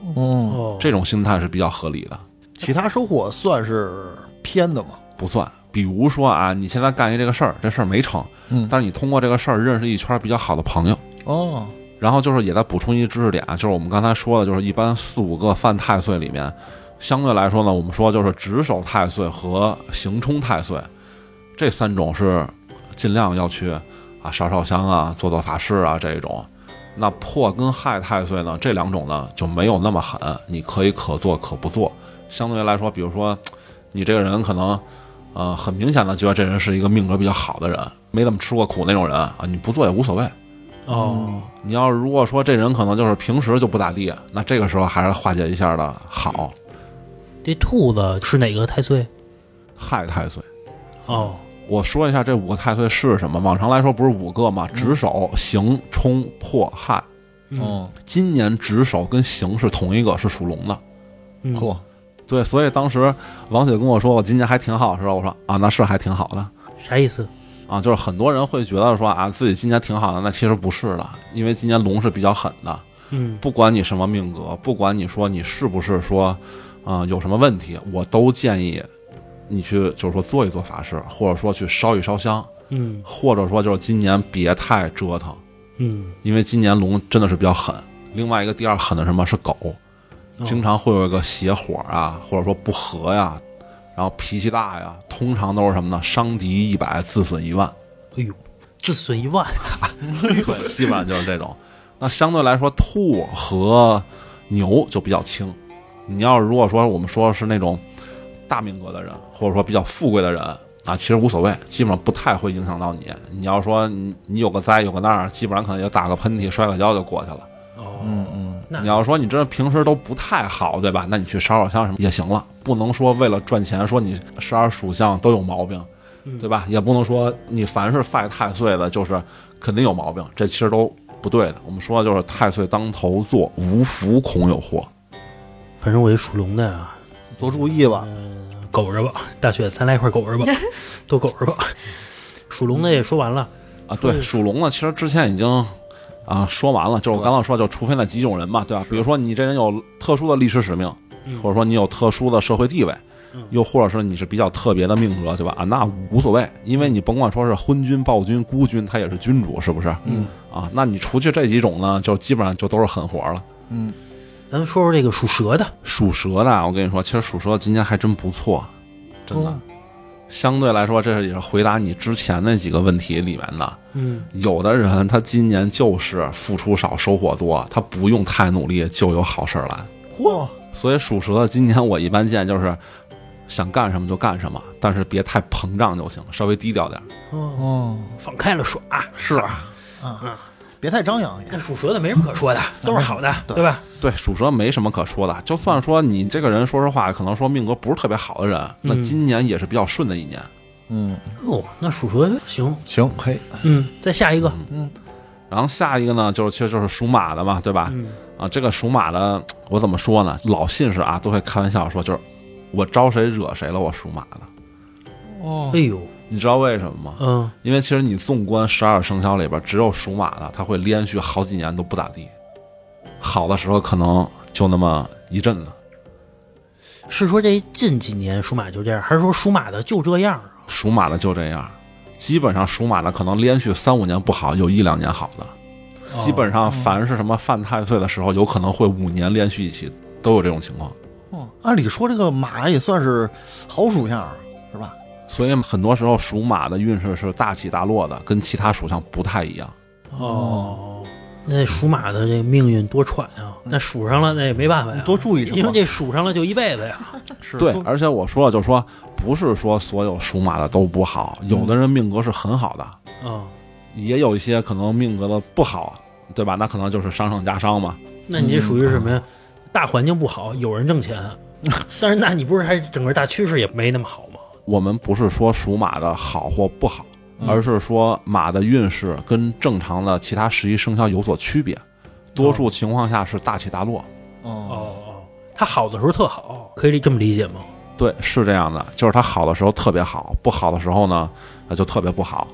哦， 这种心态是比较合理的。 其他收获算是偏的吗？ 不算。比如说啊，你现在干一这个事儿，这事儿没成， 嗯， 但是你通过这个事儿认识一圈比较好的朋友。 哦， 然后就是也在补充一知识点，就是我们刚才说的，就是一般四五个犯太岁里面，相对来说呢，我们说就是值守太岁和刑冲太岁这三种是尽量要去啊烧烧香啊、做做法事啊这一种。那破跟害太岁呢，这两种呢就没有那么狠，你可以可做可不做。相对来说，比如说你这个人可能呃很明显的觉得这人是一个命格比较好的人，没怎么吃过苦那种人啊，你不做也无所谓。 哦， 你要如果说这人可能就是平时就不咋地，那这个时候还是化解一下的好。 这兔子是哪个太岁？ 害太岁。 哦， 我说一下这五个太岁是什么。往常来说不是五个吗？值守、刑、冲、破、害。 嗯， 今年值守跟刑是同一个，是属龙的。 嗯嚯， 对，所以当时王姐跟我说我今年还挺好的时候，我说啊，那是还挺好的。 啥意思？ 啊，就是很多人会觉得说啊，自己今年挺好的，那其实不是的，因为今年龙是比较狠的。 嗯， 不管你什么命格，不管你说你是不是说，啊、呃、有什么问题，我都建议你去就是说做一做法事，或者说去烧一烧香， 嗯， 或者说就是今年别太折腾， 嗯， 因为今年龙真的是比较狠。另外一个第二狠的什么是狗，经常会有一个邪火啊，或者说不和呀。然后脾气大呀，通常都是什么呢？伤敌一百，自损一万。 哎呦，自损一万， 对，基本上就是这种。那相对来说，兔和牛就比较轻。你要是如果说我们说是那种大命格的人，或者说比较富贵的人啊，其实无所谓，基本上不太会影响到你。你要说你你有个灾有个难，基本上可能就打个喷嚏、摔个跤就过去了。 哦， 嗯嗯， 你要说你这平时都不太好，对吧？那你去烧烧香什么也行了，不能说为了赚钱说你十二属相都有毛病，对吧？也不能说你凡是犯太岁的，就是肯定有毛病，这其实都不对的。我们说就是太岁当头坐，无福恐有祸。 反正我这属龙的呀， 多注意吧。 嗯，苟着吧，大雪，咱来一块苟着吧，都苟着吧。属龙的也说完了啊，对，属龙的其实之前已经。啊，说完了，就是我刚刚说，就除非那几种人嘛，对吧？比如说你这人有特殊的历史使命，或者说你有特殊的社会地位，又或者是你是比较特别的命格，对吧？啊，那无所谓，因为你甭管说是昏君、暴君、孤君，他也是君主，是不是？ 嗯。 啊，那你除去这几种呢，就基本上就都是狠活了。 嗯。 咱们说说这个属蛇的， 属蛇的，我跟你说，其实属蛇今年还真不错，真的。哦，相对来说，这也是回答你之前那几个问题里面的。 嗯， 有的人他今年就是付出少收获多，他不用太努力就有好事来。 嚯！ 所以属蛇的今年我一般建议就是想干什么就干什么，但是别太膨胀就行，稍微低调点。 哦，放开了耍是啊，啊、嗯，别太张扬。 那属蛇的没什么可说的，都是好的，对, 对吧？ 对，属蛇没什么可说的。就算说你这个人，说实话，可能说命格不是特别好的人，那今年也是比较顺的一年。 嗯， 哦，那属蛇行行，可以。 嗯，再下一个， 嗯，然后下一个呢，就是其实就是属马的嘛，对吧？ 嗯， 啊，这个属马的，我怎么说呢？老信士啊，都会开玩笑说，就是我招谁惹谁了，我属马的。 哦， 哎呦， 你知道为什么吗？ 嗯， 因为其实你纵观十二生肖里边，只有属马的，他会连续好几年都不咋地，好的时候可能就那么一阵子。 是说这近几年属马就这样，还是说属马的就这样？ 属马的就这样，基本上属马的可能连续三五年不好，有一两年好的。 哦、 基本上凡是什么犯太岁的时候，有可能会五年连续一起，都有这种情况。 哦，按理说这个马也算是好属相，是吧？ 所以很多时候属马的运势是大起大落的，跟其他属相不太一样。 哦，那属马的这命运多舛啊！那属上了那也没办法呀， 多注意什么？ 因为这属上了就一辈子呀。 是对，而且我说了，就是说不是说所有属马的都不好，有的人命格是很好的， 嗯， 也有一些可能命格的不好，对吧？那可能就是伤上加伤嘛。 那你这属于什么呀？大环境不好，有人挣钱，但是那你不是还整个大趋势也没那么好吗？ 我们不是说属马的好或不好，而是说马的运势跟正常的其他十一生肖有所区别，多数情况下是大起大落。 哦哦，它好的时候特好，可以这么理解吗？ 对，是这样的，就是它好的时候特别好，不好的时候呢，就特别不好。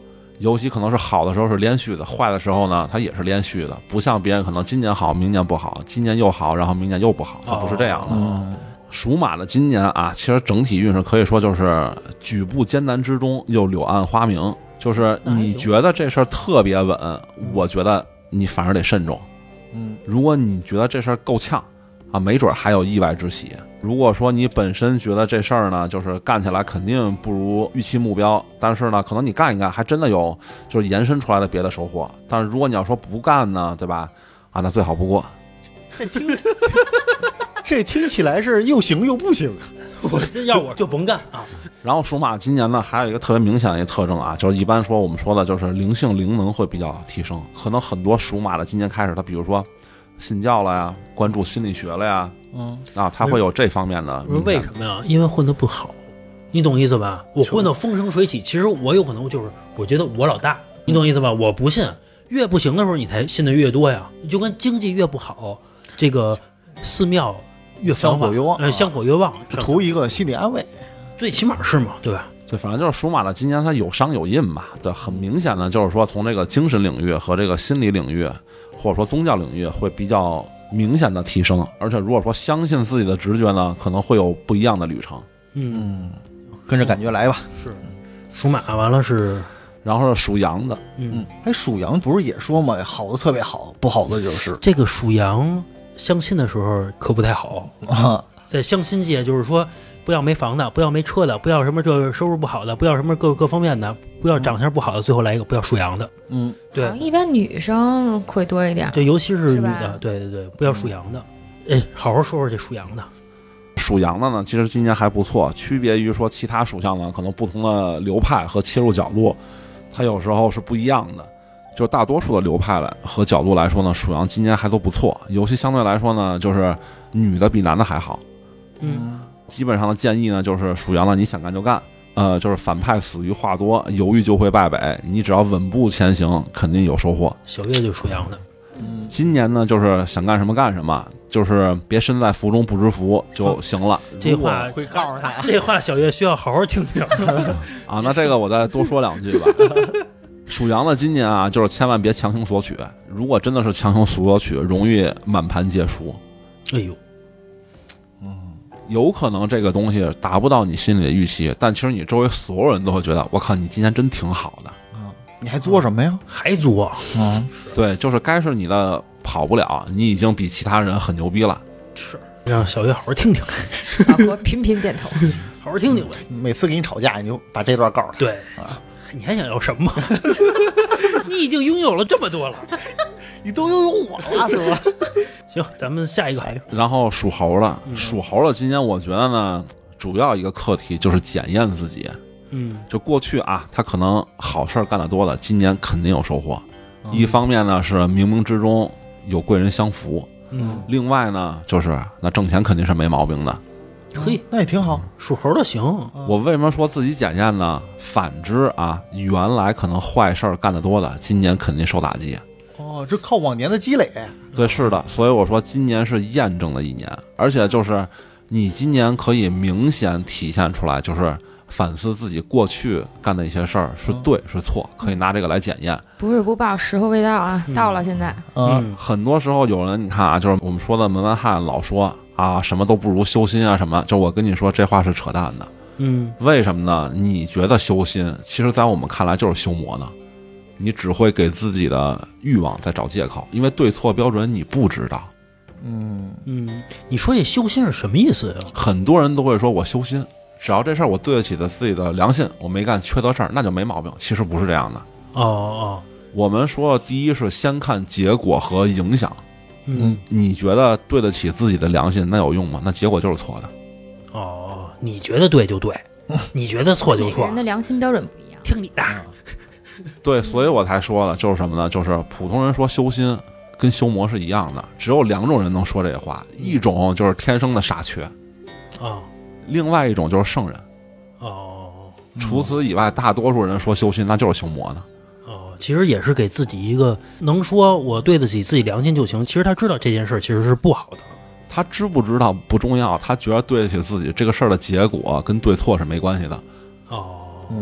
尤其可能是好的时候是连续的，坏的时候呢它也是连续的，不像别人可能今年好明年不好，今年又好然后明年又不好，它不是这样的。 嗯， 属马的今年啊，其实整体运势可以说就是举步艰难之中又柳暗花明，就是你觉得这事儿特别稳，我觉得你反而得慎重。 嗯， 如果你觉得这事儿够呛啊，没准还有意外之喜。如果说你本身觉得这事儿呢，就是干起来肯定不如预期目标，但是呢，可能你干一干，还真的有就是延伸出来的别的收获。但是如果你要说不干呢，对吧？啊，那最好不过。 这听这听起来是又行又不行。 我这要我就甭干啊。 然后属马今年呢，还有一个特别明显的一个特征啊，就是一般说我们说的就是灵性灵能会比较提升。可能很多属马的今年开始，他比如说信教了呀，关注心理学了呀， 嗯啊，他会有这方面的。 为什么呀？因为混得不好，你懂意思吧？我混得风生水起，其实我有可能就是我觉得我老大，你懂意思吧？我不信，越不行的时候你才信的越多呀。就跟经济越不好，这个寺庙越香火越旺， 呃，香火越旺， 图一个心理安慰， 最起码是嘛，对吧？ 对，反正就是属马的今年它有伤有印吧。对，很明显的就是说，从这个精神领域和这个心理领域，或者说宗教领域会比较明显的提升。而且如果说相信自己的直觉呢，可能会有不一样的旅程。 嗯， 跟着感觉来吧。 是，属马完了是， 然后是属羊的， 嗯， 哎，属羊不是也说嘛，好的特别好，不好的就是这个属羊相亲的时候可不太好啊。 在相亲界，就是说，不要没房的，不要没车的，不要什么这收入不好的，不要什么各各方面的，不要长相不好的，最后来一个不要属羊的。 嗯， 对， 一般女生会多一点， 对，尤其是女是吧的，对对对，不要属羊的。哎，好好说说这属羊的。 属羊的呢，其实今年还不错，区别于说其他属相呢，可能不同的流派和切入角度，它有时候是不一样的。就大多数的流派来和角度来说呢，属羊今年还都不错，尤其相对来说呢，就是女的比男的还好。 嗯， 基本上的建议呢，就是属羊的你想干就干，呃，就是反派死于话多，犹豫就会败北，你只要稳步前行，肯定有收获。 小月就属羊的。 嗯， 今年呢，就是想干什么干什么，就是别身在福中不知福就行了。 这话会告诉他， 这话小月需要好好听听啊。那这个我再多说两句吧。属羊的今年啊，就是千万别强行索取，如果真的是强行索取，容易满盘皆输。 哎呦， 有可能这个东西达不到你心里的预期，但其实你周围所有人都会觉得，我靠，你今年真挺好的。 你还作什么呀？ 还作？ 嗯， 对，就是该是你的跑不了，你已经比其他人很牛逼了。 是，让小月好好听听， 老婆频频点头， 好好听听呗。 每次跟你吵架，你就把这段告诉他。 对啊，你还想要什么？你已经拥有了这么多了， 你都拥有我了，是吧？ 行，咱们下一个。 然后属猴的，属猴的今年我觉得呢，主要一个课题就是检验自己。 嗯， 就过去啊，他可能好事干得多了，今年肯定有收获。嗯、一方面呢是冥冥之中有贵人相扶， 嗯， 另外呢就是那挣钱肯定是没毛病的。 嘿， 那也挺好， 属猴的行。 我为什么说自己检验呢？反之啊，原来可能坏事干得多的，今年肯定受打击。 哦，这靠往年的积累。 对，是的，所以我说今年是验证的一年，而且就是你今年可以明显体现出来，就是反思自己过去干的一些事儿是对是错，可以拿这个来检验。 不是不报，时候未到啊，到了现在。 嗯， 很多时候有人你看啊，就是我们说的门外汉老说啊，什么都不如修心啊，什么，就我跟你说这话是扯淡的。 嗯， 为什么呢？你觉得修心，其实在我们看来就是修魔呢。你只会给自己的欲望在找借口，因为对错标准你不知道。 嗯嗯，你说这修心是什么意思呀？ 很多人都会说我修心，只要这事儿我对得起的自己的良心，我没干缺德事儿，那就没毛病。其实不是这样的。 哦哦， 我们说第一是先看结果和影响。 嗯， 你觉得对得起自己的良心，那有用吗？那结果就是错的。 哦，你觉得对就对，你觉得错就错， 人的良心标准不一样， 听你的。 对，所以我才说了，就是什么呢？就是普通人说修心跟修魔是一样的，只有两种人能说这话，一种就是天生的傻缺， 哦， 另外一种就是圣人。 哦， 除此以外，大多数人说修心，那就是修魔呢。 哦，其实也是给自己一个能说我对得起自己良心就行。其实他知道这件事其实是不好的， 他知不知道不重要，他觉得对得起自己这个事儿的结果跟对错是没关系的。 哦， 嗯，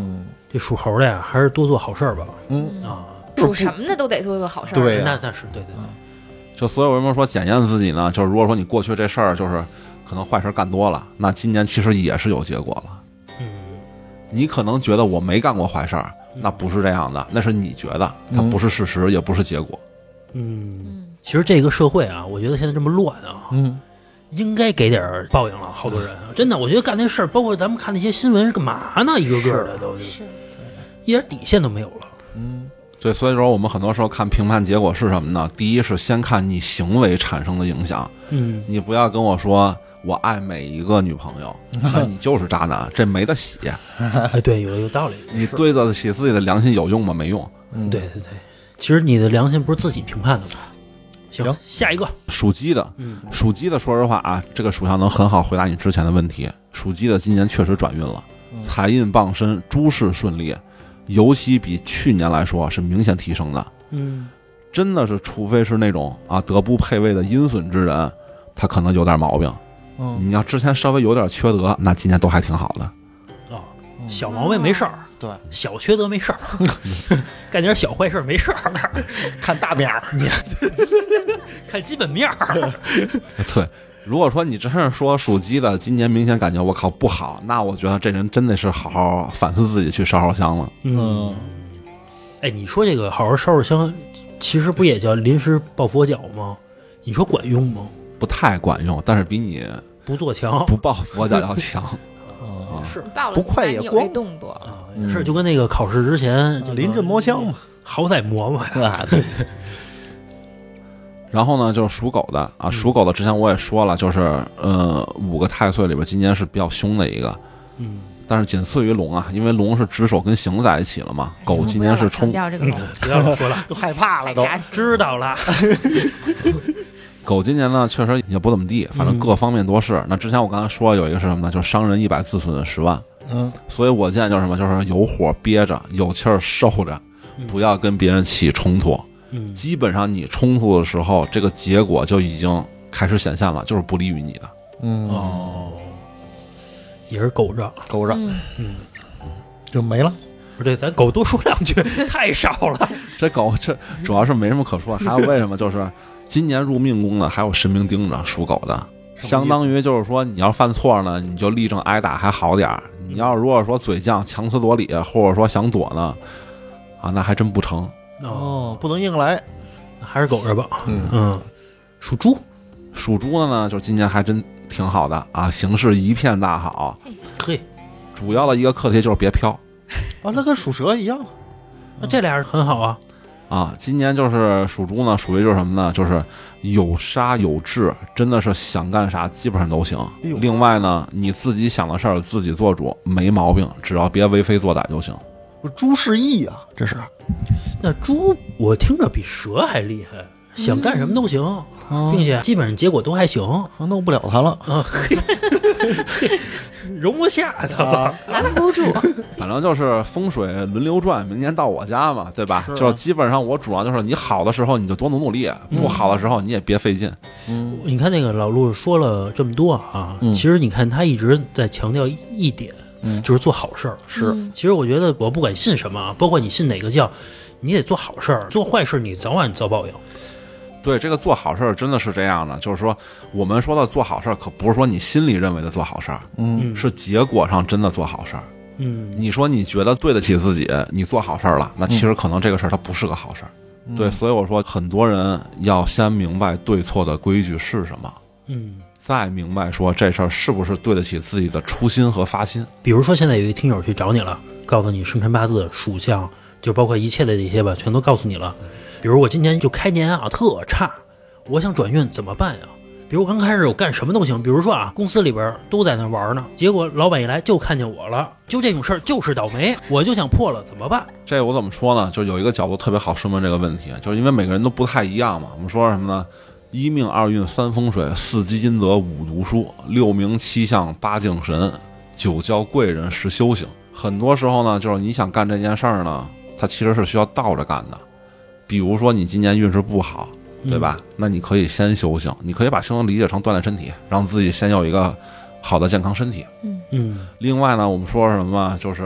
这属猴的呀，还是多做好事儿吧。 嗯啊， 属什么的都得做做好事儿。 对呀那那是对对对。 就所以为什么说检验自己呢？就是如果说你过去这事儿就是可能坏事干多了，那今年其实也是有结果了。 嗯， 你可能觉得我没干过坏事儿，那不是这样的，那是你觉得，它不是事实，也不是结果。 嗯，其实这个社会啊，我觉得现在这么乱啊， 嗯， 应该给点儿报应了。好多人啊，真的，我觉得干那事儿，包括咱们看那些新闻是干嘛呢？一个个的都是一点底线都没有了。 嗯， 对，所以说我们很多时候看评判结果是什么呢？第一是先看你行为产生的影响， 嗯， 你不要跟我说我爱每一个女朋友，那你就是渣男，这没得洗。 哎，对，有有道理。 你对得起自己的良心有用吗？没用。 嗯对对对，其实你的良心不是自己评判的吗？行， 行下一个， 属鸡的， 嗯属鸡的，说实话啊，这个属相能很好回答你之前的问题。属鸡的今年确实转运了，财印傍身，诸事顺利，尤其比去年来说是明显提升的。 嗯， 真的是，除非是那种啊德不配位的阴损之人，他可能有点毛病。 嗯， 你要之前稍微有点缺德，那今年都还挺好的。 哦，小毛病没事儿， 对， 小缺德没事儿，干点小坏事儿没事儿， 看大面儿， 看基本面儿。 对，如果说你真是说属鸡的，今年明显感觉我靠不好，那我觉得这人真的是好好反思自己，去烧烧香了。 嗯，哎，你说这个好好烧烧香，其实不也叫临时抱佛脚吗？你说管用吗？ 不太管用，但是比你不做强， 不抱佛脚要强。 是到了不快也有这光动作， 啊，也是就跟那个考试之前这个临阵磨枪嘛， 好歹磨磨呀。 啊，对对， 然后呢，就是属狗的啊，属狗的之前我也说了，就是呃五个太岁里边，今年是比较凶的一个， 嗯， 但是仅次于龙啊，因为龙是指手跟形在一起了嘛，狗今年是冲强调这个龙， 不要老说了， 都害怕了都。 扎心知道了。 狗今年呢确实也不怎么地，反正各方面多事。那之前我刚才说有一个是什么呢？就是伤人一百，自损十万。 嗯， 所以我建议就是什么？就是有火憋着，有气儿受着，不要跟别人起冲突。 嗯， 基本上你冲突的时候，这个结果就已经开始显现了，就是不利于你的。 嗯， 哦，也是狗着， 勾着嗯， 嗯， 就没了。 不对，咱狗多说两句，太少了。 这狗这主要是没什么可说，还有为什么？就是今年入命宫的还有神明盯着属狗的，相当于就是说你要犯错呢，你就立正挨打还好点儿。你要如果说嘴犟、强词夺理，或者说想躲呢，啊，那还真不成。 哦，不能硬来。 还是狗着吧。 嗯嗯，属猪， 属猪的呢，就是今年还真挺好的啊，形势一片大好。 嘿， 主要的一个课题就是别飘啊，那跟属蛇一样。 那这俩人很好啊。 啊。今年就是属猪呢，属于就是什么呢？就是有杀有志，真的是想干啥基本上都行。 哎呦另外呢，你自己想的事儿自己做主，没毛病，只要别为非作歹就行。 朱示意啊，这是。 那猪我听着比蛇还厉害，想干什么都行， 啊并且基本上结果都还行弄不了他了。 啊，嘿容不下他了。 拦不住。 反正就是风水轮流转，明年到我家嘛，对吧？ 是啊就是基本上我主要就是你好的时候你就多努努力，不好的时候你也别费劲。 嗯你看那个老陆说了这么多啊， 嗯其实你看他一直在强调一点， 嗯， 就是做好事儿。 是。 嗯其实我觉得，我不管信什么啊，包括你信哪个教，你得做好事儿，做坏事你早晚遭报应。 对，这个做好事儿真的是这样的，就是说我们说的做好事儿，可不是说你心里认为的做好事儿， 嗯是结果上真的做好事儿。 嗯， 你说你觉得对得起自己，你做好事儿了，那其实可能这个事儿它不是个好事儿。 嗯对，所以我说很多人要先明白对错的规矩是什么， 嗯， 再明白说这事儿是不是对得起自己的初心和发心。 比如说现在有一听友去找你了，告诉你生辰八字、属相，就包括一切的这些吧，全都告诉你了。比如我今年就开年啊特差，我想转运怎么办呀？比如刚开始我干什么都行，比如说啊，公司里边都在那玩呢，结果老板一来就看见我了，就这种事儿就是倒霉，我就想破了，怎么办？ 这个我怎么说呢？就有一个角度特别好说明这个问题，就是因为每个人都不太一样嘛。我们说什么呢？一命二运三风水，四积阴德五读书，六名七相八敬神，九交贵人十修行。很多时候呢，就是你想干这件事儿呢，它其实是需要倒着干的。比如说你今年运势不好，对吧？嗯、那你可以先修行，你可以把修行理解成锻炼身体，让自己先有一个好的健康身体。 嗯嗯。 另外呢，我们说什么，就是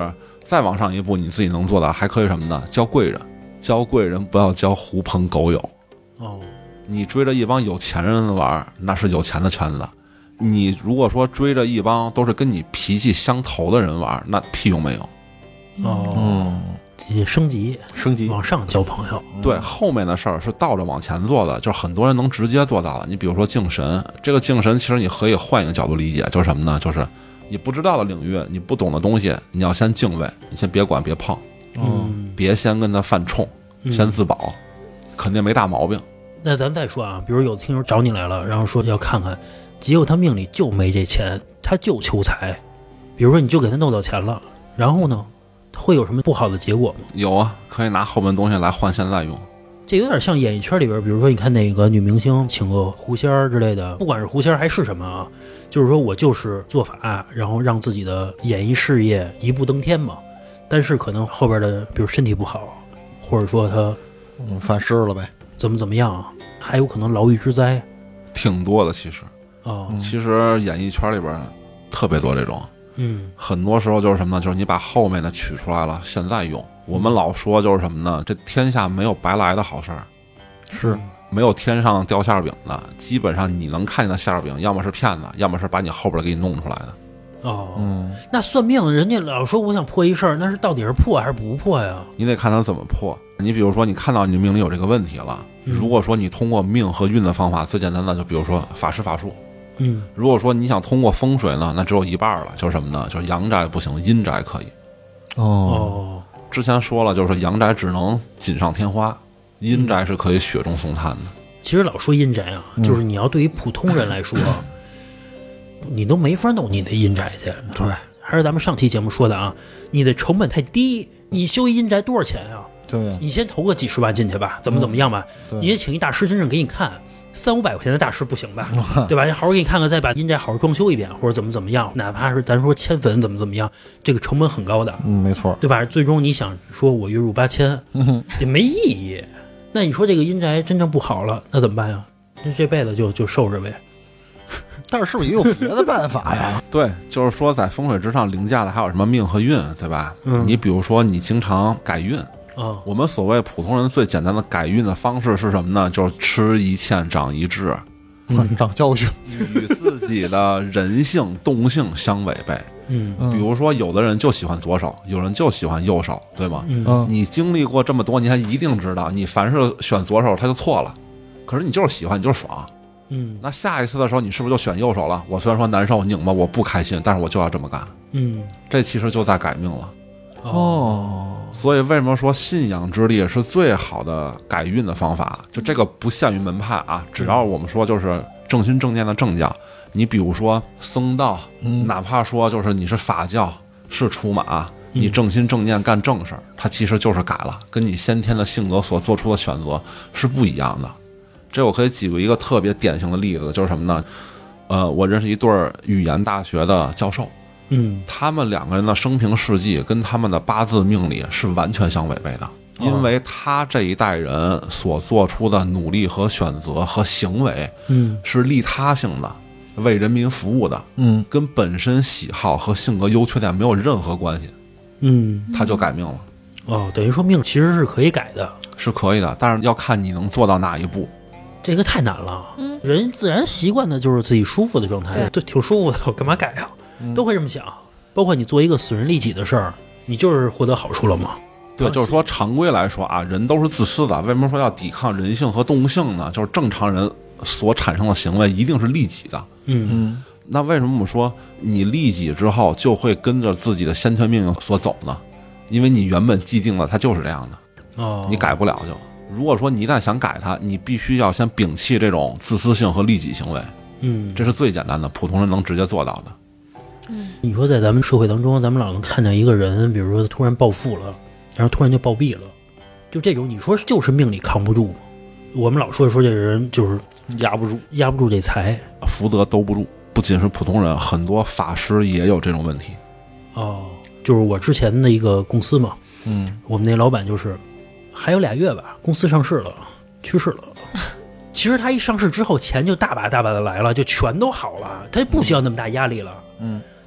再往上一步，你自己能做的还可以什么呢？交贵人，交贵人不要交狐朋狗友。 哦， 你追着一帮有钱人玩，那是有钱的圈子。你如果说追着一帮都是跟你脾气相投的人玩，那屁用没有。 哦， 嗯， 也升级升级往上交朋友。 对，后面的事儿是倒着往前做的，就是很多人能直接做到了。你比如说敬神，这个敬神其实你可以换一个角度理解，就是什么呢？就是你不知道的领域，你不懂的东西，你要先敬畏，你先别管别碰， 嗯， 别先跟他犯冲，先自保，肯定没大毛病。 那咱再说啊，比如有听友找你来了，然后说要看看，结果他命里就没这钱，他就求财，比如说你就给他弄到钱了，然后呢，会有什么不好的结果吗？ 有啊，可以拿后面东西来换现在用。 这有点像演艺圈里边，比如说你看哪个女明星请个狐仙儿之类的，不管是狐仙儿还是什么啊，就是说我就是做法，然后让自己的演艺事业一步登天嘛。但是可能后边的，比如身体不好，或者说他嗯犯事了呗， 怎么怎么样啊，还有可能牢狱之灾挺多的。其实啊。 嗯其实演艺圈里边特别多这种， 嗯很多时候就是什么呢？就是你把后面的取出来了，现在用。我们老说就是什么呢？这天下没有白来的好事儿， 是没有天上掉馅饼的。基本上你能看见的馅饼，要么是骗子，要么是把你后边给你弄出来的。 哦， 嗯那算命人家老说我想破一事儿，那是到底是破还是不破呀？ 你得看他怎么破。你比如说，你看到你命里有这个问题了， 嗯如果说你通过命和运的方法，最简单的就比如说法师法术。 嗯如果说你想通过风水呢，那只有一半了，就是什么呢？就是阳宅不行，阴宅可以。 哦哦之前说了，就是阳宅只能锦上添花，阴宅是可以雪中送炭的。 其实老说阴宅啊， 嗯就是你要对于普通人来说，你都没法弄你的阴宅去。 对还是咱们上期节目说的啊，你的成本太低，你修一阴宅多少钱啊？ 对， 你先投个几十万进去吧，怎么怎么样吧？ 对你也请一大师真正给你看，三五百块钱的大师不行吧？对吧？好好给你看看，再把阴宅好好装修一遍，或者怎么怎么样，哪怕是咱说迁坟怎么怎么样，这个成本很高的， 嗯没错， 对吧？最终你想说我月入八千，也没意义。那你说这个阴宅真正不好了，那怎么办呀？那这辈子就就受着呗。 但是是不是也有别的办法呀？ 对，就是说在风水之上凌驾的还有什么命和运，对吧？ 嗯你比如说你经常改运， 啊， 我们所谓普通人最简单的改运的方式是什么呢？就是吃一堑长一智， 长教训， 与自己的人性动性相违背。 嗯比如说有的人就喜欢左手，有人就喜欢右手，对吗？ 嗯嗯你经历过这么多年，一定知道你凡是选左手他就错了，可是你就是喜欢，你就是爽。 嗯那下一次的时候，你是不是就选右手了？我虽然说难受拧巴，我不开心，但是我就要这么干。 嗯这其实就在改命了。 哦， 所以为什么说信仰之力是最好的改运的方法？就这个不限于门派啊，只要我们说就是正心正念的正教，你比如说僧道， 嗯哪怕说就是你是法教，是出马，你正心正念干正事儿，它其实就是改了，跟你先天的性格所做出的选择是不一样的。这我可以举一个特别典型的例子，就是什么呢？呃，我认识一对儿语言大学的教授， 嗯他们两个人的生平事迹跟他们的八字命理是完全相违背的，因为他这一代人所做出的努力和选择和行为嗯是利他性的，为人民服务的， 嗯跟本身喜好和性格优缺点没有任何关系， 嗯， 他就改命了， 哦，等于说命其实是可以改的， 是可以的，但是要看你能做到哪一步。 这个太难了。 嗯， 人自然习惯的就是自己舒服的状态，对，挺舒服的，我干嘛改啊？都会这么想。包括你做一个损人利己的事儿，你就是获得好处了吗？ 对，就是说常规来说啊，人都是自私的，为什么说要抵抗人性和动性呢？就是正常人所产生的行为一定是利己的。 嗯嗯那为什么我们说你利己之后就会跟着自己的先天命运所走呢？因为你原本既定了它就是这样的， 哦， 你改不了就。如果说你一旦想改它，你必须要先摒弃这种自私性和利己行为， 嗯， 这是最简单的，普通人能直接做到的。 你说在咱们社会当中，咱们老能看见一个人，比如说他突然暴富了，然后突然就暴毙了，就这种，你说就是命里扛不住吗？我们老说说这人就是压不住， 压不住这财。 福德兜不住，不仅是普通人，很多法师也有这种问题。 哦，就是我之前的一个公司嘛， 嗯我们那老板就是还有俩月吧，公司上市了，去世了。其实他一上市之后，钱就大把大把的来了，就全都好了，他不需要那么大压力了。 嗯，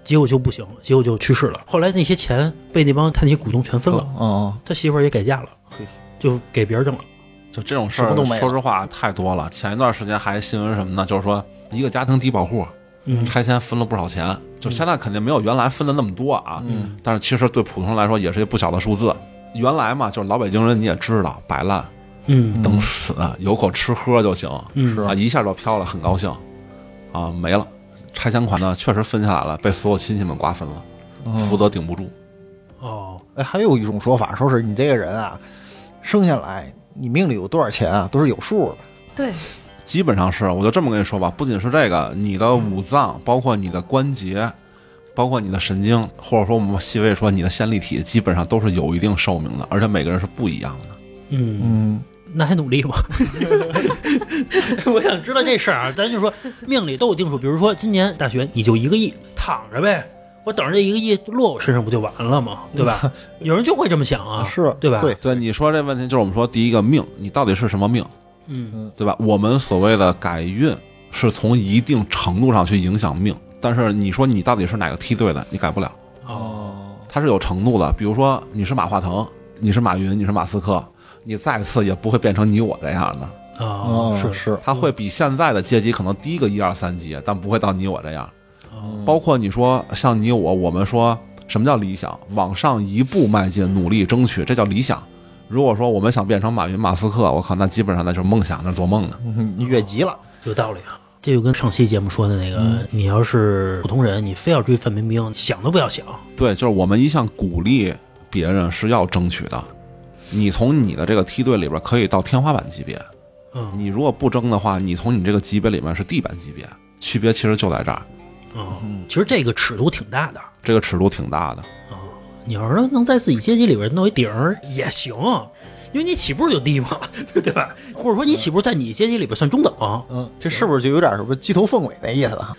结果就不行，结果就去世了。后来那些钱被那帮他那些股东全分了， 哦， 他媳妇儿也改嫁了，就给别人挣了。 就这种事儿， 什么都没了说实话太多了。前一段时间还新闻什么呢？就是说一个家庭低保户， 嗯， 拆迁分了不少钱，就现在肯定没有原来分的那么多啊， 嗯， 但是其实对普通人来说也是一不小的数字。原来嘛，就是老北京人你也知道，摆烂， 嗯， 等死，有口吃喝就行， 嗯是啊，一下就飘了，很高兴，啊，没了。拆迁款呢，确实分下来了，被所有亲戚们瓜分了，福德顶不住。 哦， 哎，还有一种说法，说是你这个人啊，生下来你命里有多少钱啊，都是有数的。 对， 基本上是，我就这么跟你说吧，不仅是这个，你的五脏，包括你的关节，包括你的神经，或者说我们细微说你的线粒体，基本上都是有一定寿命的，而且每个人是不一样的。 嗯嗯， 那还努力吗？我想知道这事儿啊，咱就说命里都有定数，比如说今年大学你就一个亿，躺着呗，我等着这一个亿落我身上不就完了吗？对吧？有人就会这么想啊， 是对吧？ 对， 对，你说这问题就是我们说第一个命，你到底是什么命， 嗯对吧？我们所谓的改运是从一定程度上去影响命，但是你说你到底是哪个梯队的，你改不了， 哦， 它是有程度的。比如说你是马化腾，你是马云，你是马斯克，你再次也不会变成你我这样的。 哦，是是， 他会比现在的阶级可能低个一二三级，但不会到你我这样。 哦包括你说像你我，我们说什么叫理想？往上一步迈进，努力争取，这叫理想。如果说我们想变成马云、马斯克，我靠，那基本上那就是梦想，那是做梦的。 嗯你越级了。 有道理啊。这就跟上期节目说的那个， 嗯你要是普通人，你非要追范冰冰，想都不要想。 对，就是我们一向鼓励别人是要争取的。你从你的这个梯队里边可以到天花板级别， 嗯你如果不争的话，你从你这个级别里面是地板级别，区别其实就在这儿， 嗯，其实这个尺度挺大的。 这个尺度挺大的。 你要是能在自己阶级里边弄一顶儿也行，因为你起步就低嘛，对吧？或者说你起步在你阶级里边算中等。 嗯，这是不是就有点什么鸡头凤尾那意思啊？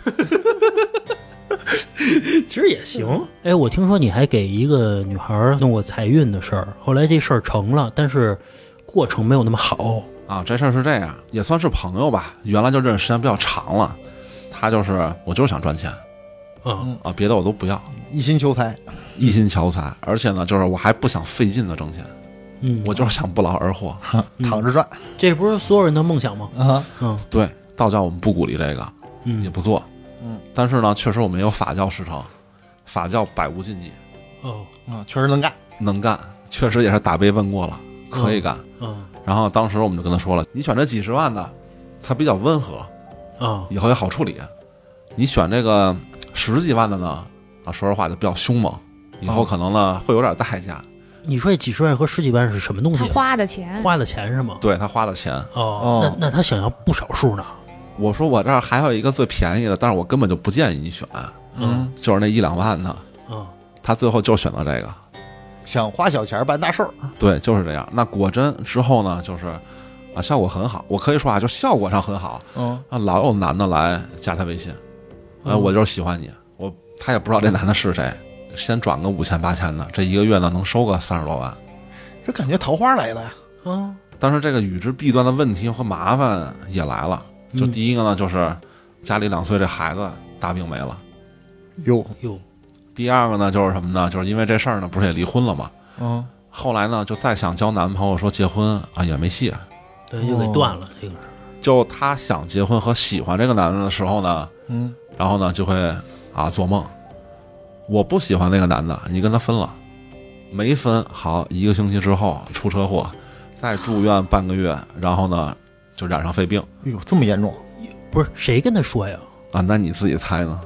其实也行。哎，我听说你还给一个女孩弄过财运的事儿，后来这事儿成了，但是过程没有那么好。 啊，这事儿是这样，也算是朋友吧。原来就认识时间比较长了，他就是我就是想赚钱嗯啊，别的我都不要， 一心求财。 一心求财，而且呢，就是我还不想费劲的挣钱， 嗯， 我就是想不劳而获。 躺着赚这不是所有人的梦想吗？ 啊！ 嗯对，道教我们不鼓励这个， 嗯也不做。 嗯， 但是呢，确实我们也有法教师承，法教百无禁忌， 哦啊，确实能干。 能干，确实也是打杯问过了，可以干。 嗯然后当时我们就跟他说了，你选这几十万的，他比较温和， 啊以后也好处理。你选这个十几万的呢，啊，说实话就比较凶猛，以后可能呢会有点代价。 你说这几十万和十几万是什么东西他啊？ 花的钱， 花的钱是吗？ 对他花的钱， 哦哦， 那那他想要不少数呢。 我说我这儿还有一个最便宜的，但是我根本就不建议你选， 嗯， 就是那一两万的。 嗯他最后就选择这个， 想花小钱办大事儿。 对，就是这样。那果真之后呢，就是啊，效果很好。我可以说啊，就效果上很好嗯， 啊，老有男的来加他微信，啊，我就是喜欢你，我他也不知道这男的是谁，先转个五千八千的，这一个月呢能收个三十多万。 这感觉桃花来了呀。 啊但是这个与之弊端的问题和麻烦也来了。就第一个呢，就是家里两岁这孩子大病没了。 哟， 哟第二个呢，就是什么呢？就是因为这事儿呢，不是也离婚了吗？ 嗯， 后来呢，就再想交男朋友说结婚啊，也没戏。 对，就给断了。这个是就他想结婚和喜欢这个男的的时候呢， 嗯， 然后呢就会啊做梦，我不喜欢那个男的，你跟他分了，没分好，一个星期之后出车祸，再住院半个月，然后呢就染上肺病哎呦，这么严重？ 不是谁跟他说呀？ 啊，那你自己猜呢？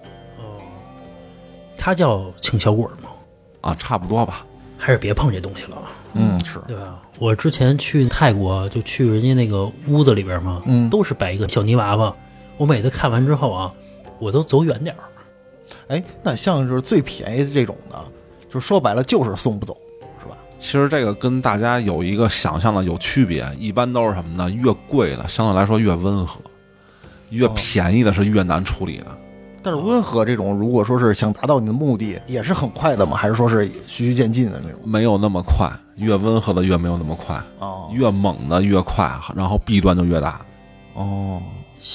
他叫请小鬼吗？ 啊，差不多吧。 还是别碰这东西了， 嗯，是， 对吧？我之前去泰国就去人家那个屋子里边嘛， 嗯都是摆一个小泥娃娃。我每次看完之后啊，我都走远点儿。 哎，那像是最便宜的这种的，就说白了就是送不走，是吧？ 其实这个跟大家有一个想象的有区别，一般都是什么呢？越贵的相对来说越温和，越便宜的是越难处理的。 但是温和这种，如果说是想达到你的目的，也是很快的吗？还是说是循序渐进的那种？ 没有那么快，越温和的越没有那么快， 哦越猛的越快，然后弊端就越大。 哦， 行，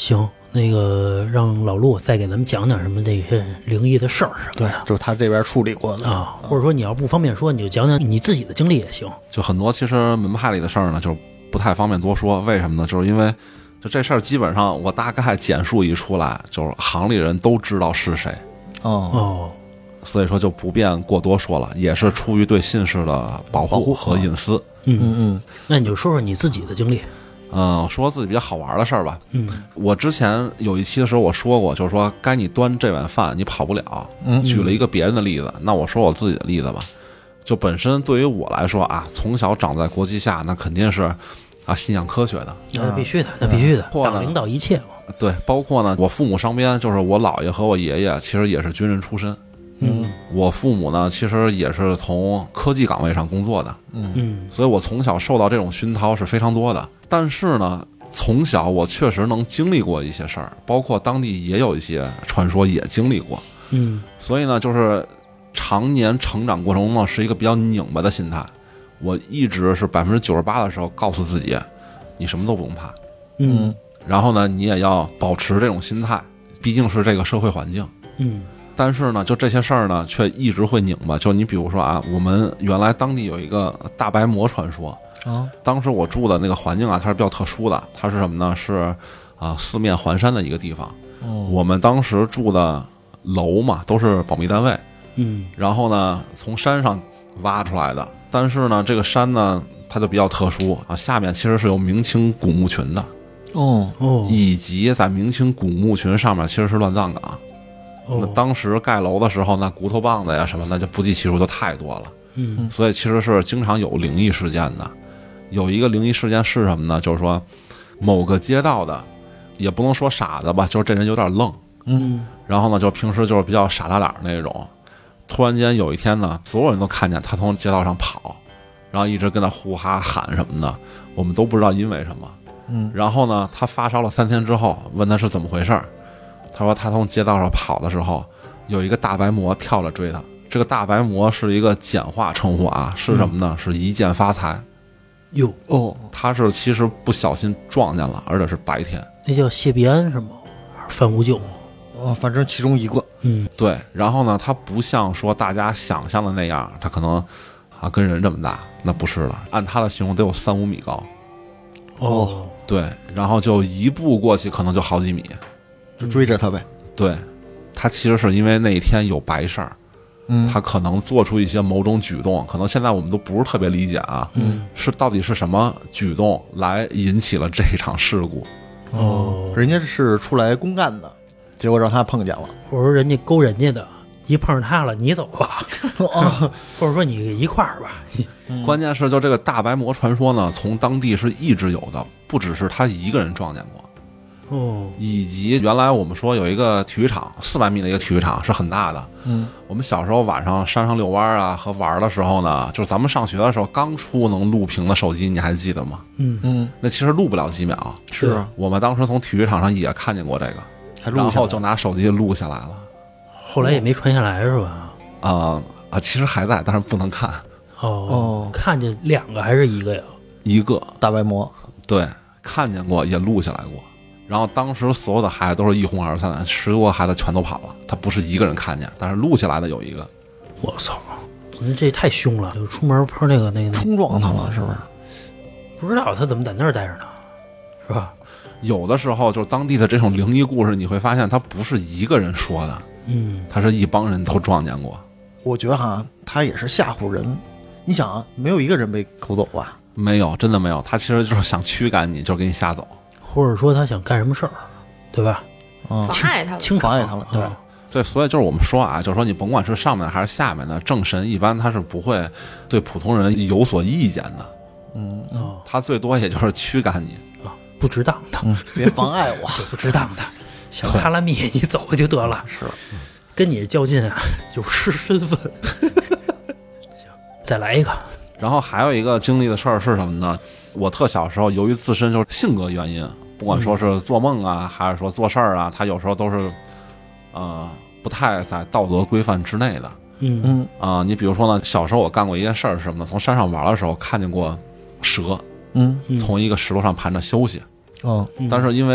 那个让老陆再给咱们讲讲什么这些灵异的事儿什么对的， 就是他这边处理过的啊，或者说你要不方便说，你就讲讲你自己的经历也行。 就很多其实门派里的事儿呢，就是不太方便多说。为什么呢？就是因为就这事儿基本上我大概简述一出来，就是行里人都知道是谁， 哦哦， 所以说就不便过多说了，也是出于对信士的保护和隐私。 嗯嗯嗯， 那你就说说你自己的经历。 嗯，说自己比较好玩的事儿吧。 嗯， 我之前有一期的时候我说过，就是说该你端这碗饭你跑不了。 嗯， 举了一个别人的例子，那我说我自己的例子吧。就本身对于我来说啊，从小长在国际下，那肯定是啊信仰科学的， 那必须的，那必须的， 嗯党领导一切嘛。 对，包括呢，我父母身边就是我姥爷和我爷爷，其实也是军人出身。 嗯我父母呢，其实也是从科技岗位上工作的， 嗯所以我从小受到这种熏陶是非常多的。但是呢，从小我确实能经历过一些事儿，包括当地也有一些传说也经历过， 嗯所以呢，就是常年成长过程中呢，是一个比较拧巴的心态。我一直是百分之九十八的时候告诉自己，你什么都不用怕， 嗯然后呢，你也要保持这种心态，毕竟是这个社会环境。 嗯但是呢，就这些事儿呢，却一直会拧巴。就你比如说啊，我们原来当地有一个大白魔传说， 啊， 当时我住的那个环境啊，它是比较特殊的，它是什么呢？是啊，四面环山的一个地方。 哦我们当时住的楼嘛，都是保密单位， 嗯然后呢，从山上挖出来的。但是呢，这个山呢，它就比较特殊啊，下面其实是有明清古墓群的， 哦哦以及在明清古墓群上面其实是乱葬岗。那哦当时盖楼的时候，那骨头棒子呀什么的就不计其数，就太多了。 嗯所以其实是经常有灵异事件的。有一个灵异事件是什么呢？就是说，某个街道的，也不能说傻子吧，就是这人有点愣。 嗯然后呢，就平时就是比较傻大胆那种。突然间有一天呢，所有人都看见他从街道上跑，然后一直跟那呼哈喊什么的，我们都不知道因为什么。 嗯然后呢，他发烧了三天之后，问他是怎么回事儿。他说他从街道上跑的时候，有一个大白魔跳着追他。这个大白魔是一个简化称呼啊，是什么呢？是一剑发财。 哟， 哦， 他是其实不小心撞见了，而且是白天。 那叫谢必安是吗？还是范无咎？ 哦，反正其中一个， 嗯对，然后呢，他不像说大家想象的那样，他可能啊跟人这么大，那不是的。按他的形容，得有三五米高。 哦对，然后就一步过去，可能就好几米。 就追着他呗。 对，他其实是因为那一天有白事儿， 嗯， 他可能做出一些某种举动，可能现在我们都不是特别理解啊， 嗯是到底是什么举动来引起了这一场事故？ 哦， 人家是出来公干的，结果让他碰见了。 或者说人家勾人家的，一碰上他了，你走吧， 哦， 或者说你一块儿吧。 关键是就这个大白魔传说呢，从当地是一直有的，不只是他一个人撞见过。 哦， 以及原来我们说有一个体育场，四百米的一个体育场是很大的。 嗯， 我们小时候晚上山上遛弯啊和玩的时候呢，就是咱们上学的时候刚出能录屏的手机，你还记得吗？ 嗯嗯， 那其实录不了几秒。 是啊， 我们当时从体育场上也看见过这个， 还录下来然后就拿手机录下来了。 后来也没传下来是吧？ 啊、呃、啊，其实还在，但是不能看。 哦哦看见两个还是一个呀？ 一个大白魔。 对，看见过也录下来过。然后当时所有的孩子都是一哄而散，十多个孩子全都跑了。他不是一个人看见，但是录下来的有一个。 我操，这太凶了！就出门碰那个那个， 冲撞他了，是不是？ 不知道他怎么在那儿待着呢，是吧？ 有的时候就是当地的这种灵异故事，你会发现他不是一个人说的， 嗯， 他是一帮人都撞见过。 我觉得哈，他也是吓唬人。你想啊，没有一个人被勾走吧？ 没有，真的没有。他其实就是想驱赶你，就是给你吓走。 或者说他想干什么事儿，对吧？ 啊， 妨碍他了。 清场妨碍他了对啊对，所以就是我们说啊，就是说你甭管是上面还是下面的正神，一般他是不会对普通人有所意见的， 嗯哦他最多也就是驱赶你。 啊，不值当的， 嗯，别妨碍我。 就不值当的，想哈拉密你走就得了， 是， 跟你较劲啊，有失身份。行，再来一个， 然后还有一个经历的事儿是什么呢？我特小时候，由于自身就是性格原因，不管说是做梦啊，还是说做事儿啊，他有时候都是，呃，不太在道德规范之内的。 嗯嗯啊、你比如说呢，小时候我干过一件事儿是什么呢？从山上玩的时候看见过蛇， 嗯嗯从一个石头上盘着休息， 哦嗯但是因为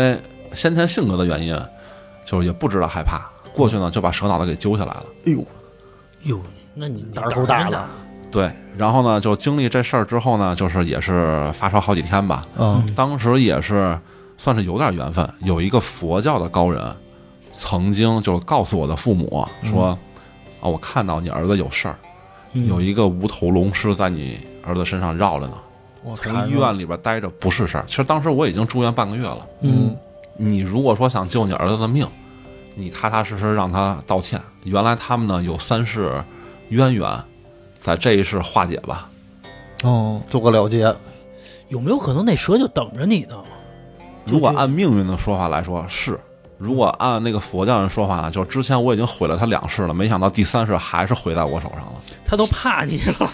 先天性格的原因，就是也不知道害怕，过去呢就把蛇脑袋给揪下来了。 哎呦， 哟，那你胆儿够大了。 对，然后呢，就经历这事儿之后呢，就是也是发烧好几天吧。 嗯， 当时也是算是有点缘分，有一个佛教的高人，曾经就告诉我的父母说：“啊，我看到你儿子有事儿，有一个无头龙狮在你儿子身上绕着呢。从医院里边待着不是事儿。其实当时我已经住院半个月了。 嗯， 你如果说想救你儿子的命，你踏踏实实让他道歉。原来他们呢有三世渊源。”在这一世化解吧， 哦，做个了结。 有没有可能那蛇就等着你呢？ 如果按命运的说法来说是，如果按那个佛教人说法呢，就是之前我已经毁了他两世了，没想到第三世还是毁在我手上了。 他都怕你了，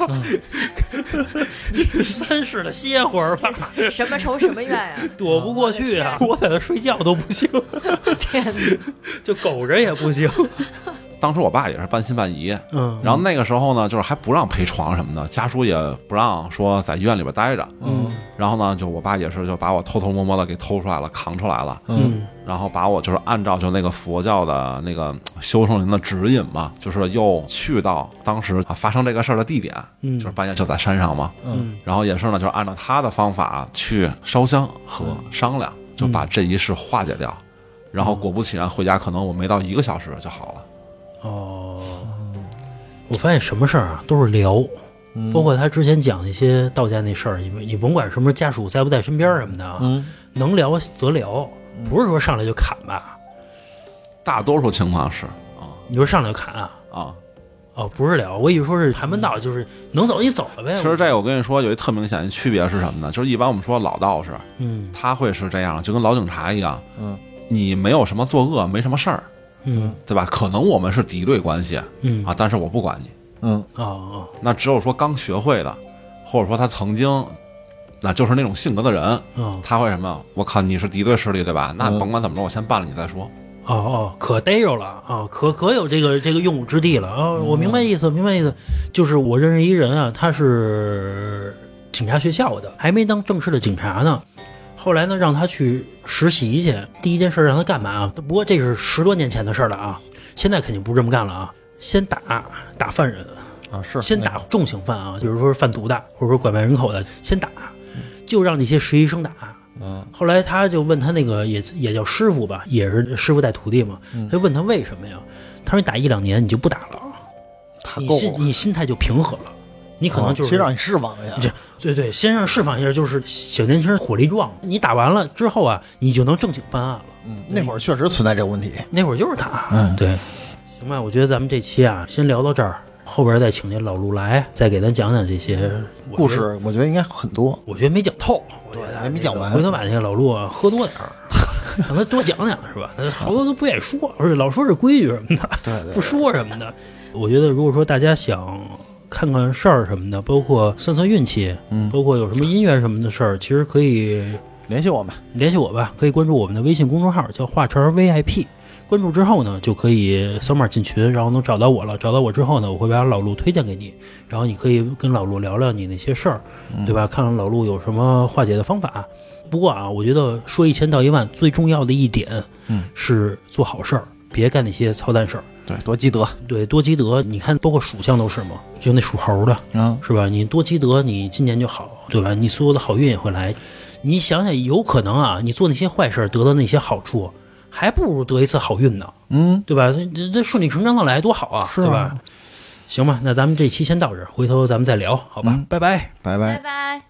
你三世的歇会儿吧。 什么仇什么怨呀、啊？ 躲不过去啊！我在这睡觉都不行， 天哪， 就苟着也不行。 当时我爸也是半信半疑， 嗯， 然后那个时候呢，就是还不让陪床什么的，家属也不让说在医院里边待着， 嗯， 然后呢，就我爸也是就把我偷偷摸摸的给偷出来了，扛出来了， 嗯， 然后把我就是按照就那个佛教的那个修圣人的指引嘛，就是又去到当时啊发生这个事儿的地点， 嗯， 就是半夜就在山上嘛， 嗯， 然后也是呢，就是按照他的方法去烧香和商量，就把这一世化解掉，然后果不其然回家可能我没到一个小时就好了。 哦，我发现什么事儿啊都是聊，包括他之前讲那些道家那事儿，你你甭管什么家属在不在身边什么的啊， 嗯， 能聊则聊，不是说上来就砍吧。 大多数情况是啊， 你说上来就砍啊？ 啊， 哦，不是聊，我以为说是寒门道，就是能走你走了呗。 其实这个我跟你说有一特明显的区别是什么呢？就是一般我们说老道士， 嗯， 他会是这样，就跟老警察一样， 嗯， 你没有什么作恶，没什么事儿。 嗯， 对吧？可能我们是敌对关系， 嗯啊，但是我不管你， 嗯， 哦哦， 那只有说刚学会的，或者说他曾经，那就是那种性格的人， 哦他会什么？我靠，你是敌对势力对吧？那甭管怎么着，我先办了你再说。 哦哦，可逮着了啊，可可有这个这个用武之地了啊！我明白意思，明白意思，就是我认识一人啊，他是警察学校的，还没当正式的警察呢。后来呢，让他去实习去。第一件事让他干嘛啊？不过这是十多年前的事了啊，现在肯定不是这么干了啊。先打打犯人啊，是先打重刑犯啊，比如说是贩毒的，或者说拐卖人口的，先打，就让那些实习生打。 嗯， 后来他就问他那个也也叫师傅吧，也是师傅带徒弟嘛，他就问他为什么呀？他说你打一两年你就不打了，你心你心态就平和了。你可能就是、 哦、先让你释放一下， 这对对，先让释放一下，就是小年轻火力壮。你打完了之后啊，你就能正经办案了。 嗯，那会儿确实存在这个问题， 那会儿就是他。 嗯， 对，行吧，我觉得咱们这期啊，先聊到这儿，后边再请这老陆来，再给咱讲讲这些故事。我觉得应该很多， 我觉得没讲透， 对，还没讲完。 回头把那个老陆啊喝多点儿，让他多讲讲，是吧？他好多都不愿意说，而且老说是规矩什么的， 对对， 不说什么的。我觉得如果说大家想看看事儿什么的，包括算算运气， 嗯， 包括有什么姻缘什么的事儿，其实可以联系我们， 联系我吧，可以关注我们的微信公众号，叫华晨 V I P。关注之后呢，就可以扫码进群，然后能找到我了。找到我之后呢，我会把老陆推荐给你，然后你可以跟老陆聊聊你那些事儿，对吧？看看老陆有什么化解的方法。不过啊，我觉得说一千道一万，最重要的一点， 嗯， 是做好事儿，别干那些操蛋事儿。 对，多积德， 对，多积德。你看，包括属相都是嘛，就那属猴的， 嗯， 是吧？你多积德，你今年就好，对吧？你所有的好运也会来。你想想，有可能啊，你做那些坏事得到那些好处，还不如得一次好运呢， 嗯， 对吧？这这顺理成章的来多好啊， 是啊对吧？行吧，那咱们这期先到这儿，回头咱们再聊，好吧？ 嗯、 拜拜， 拜拜， 拜拜。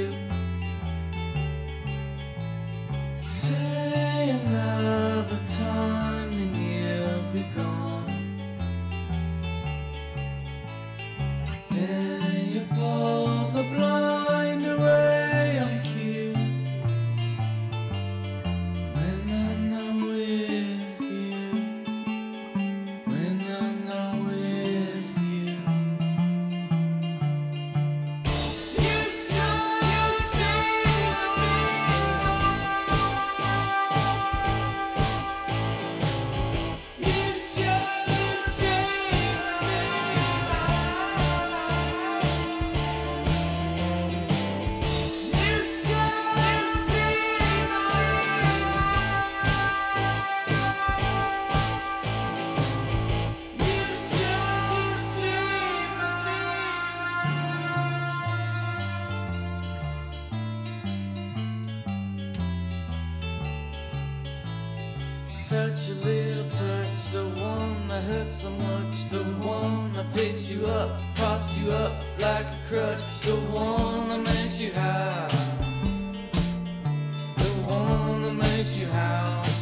Say another time. such a little touch, the one that hurts so much, the one that picks you up, props you up like a crutch, the one that makes you high, the one that makes you howl.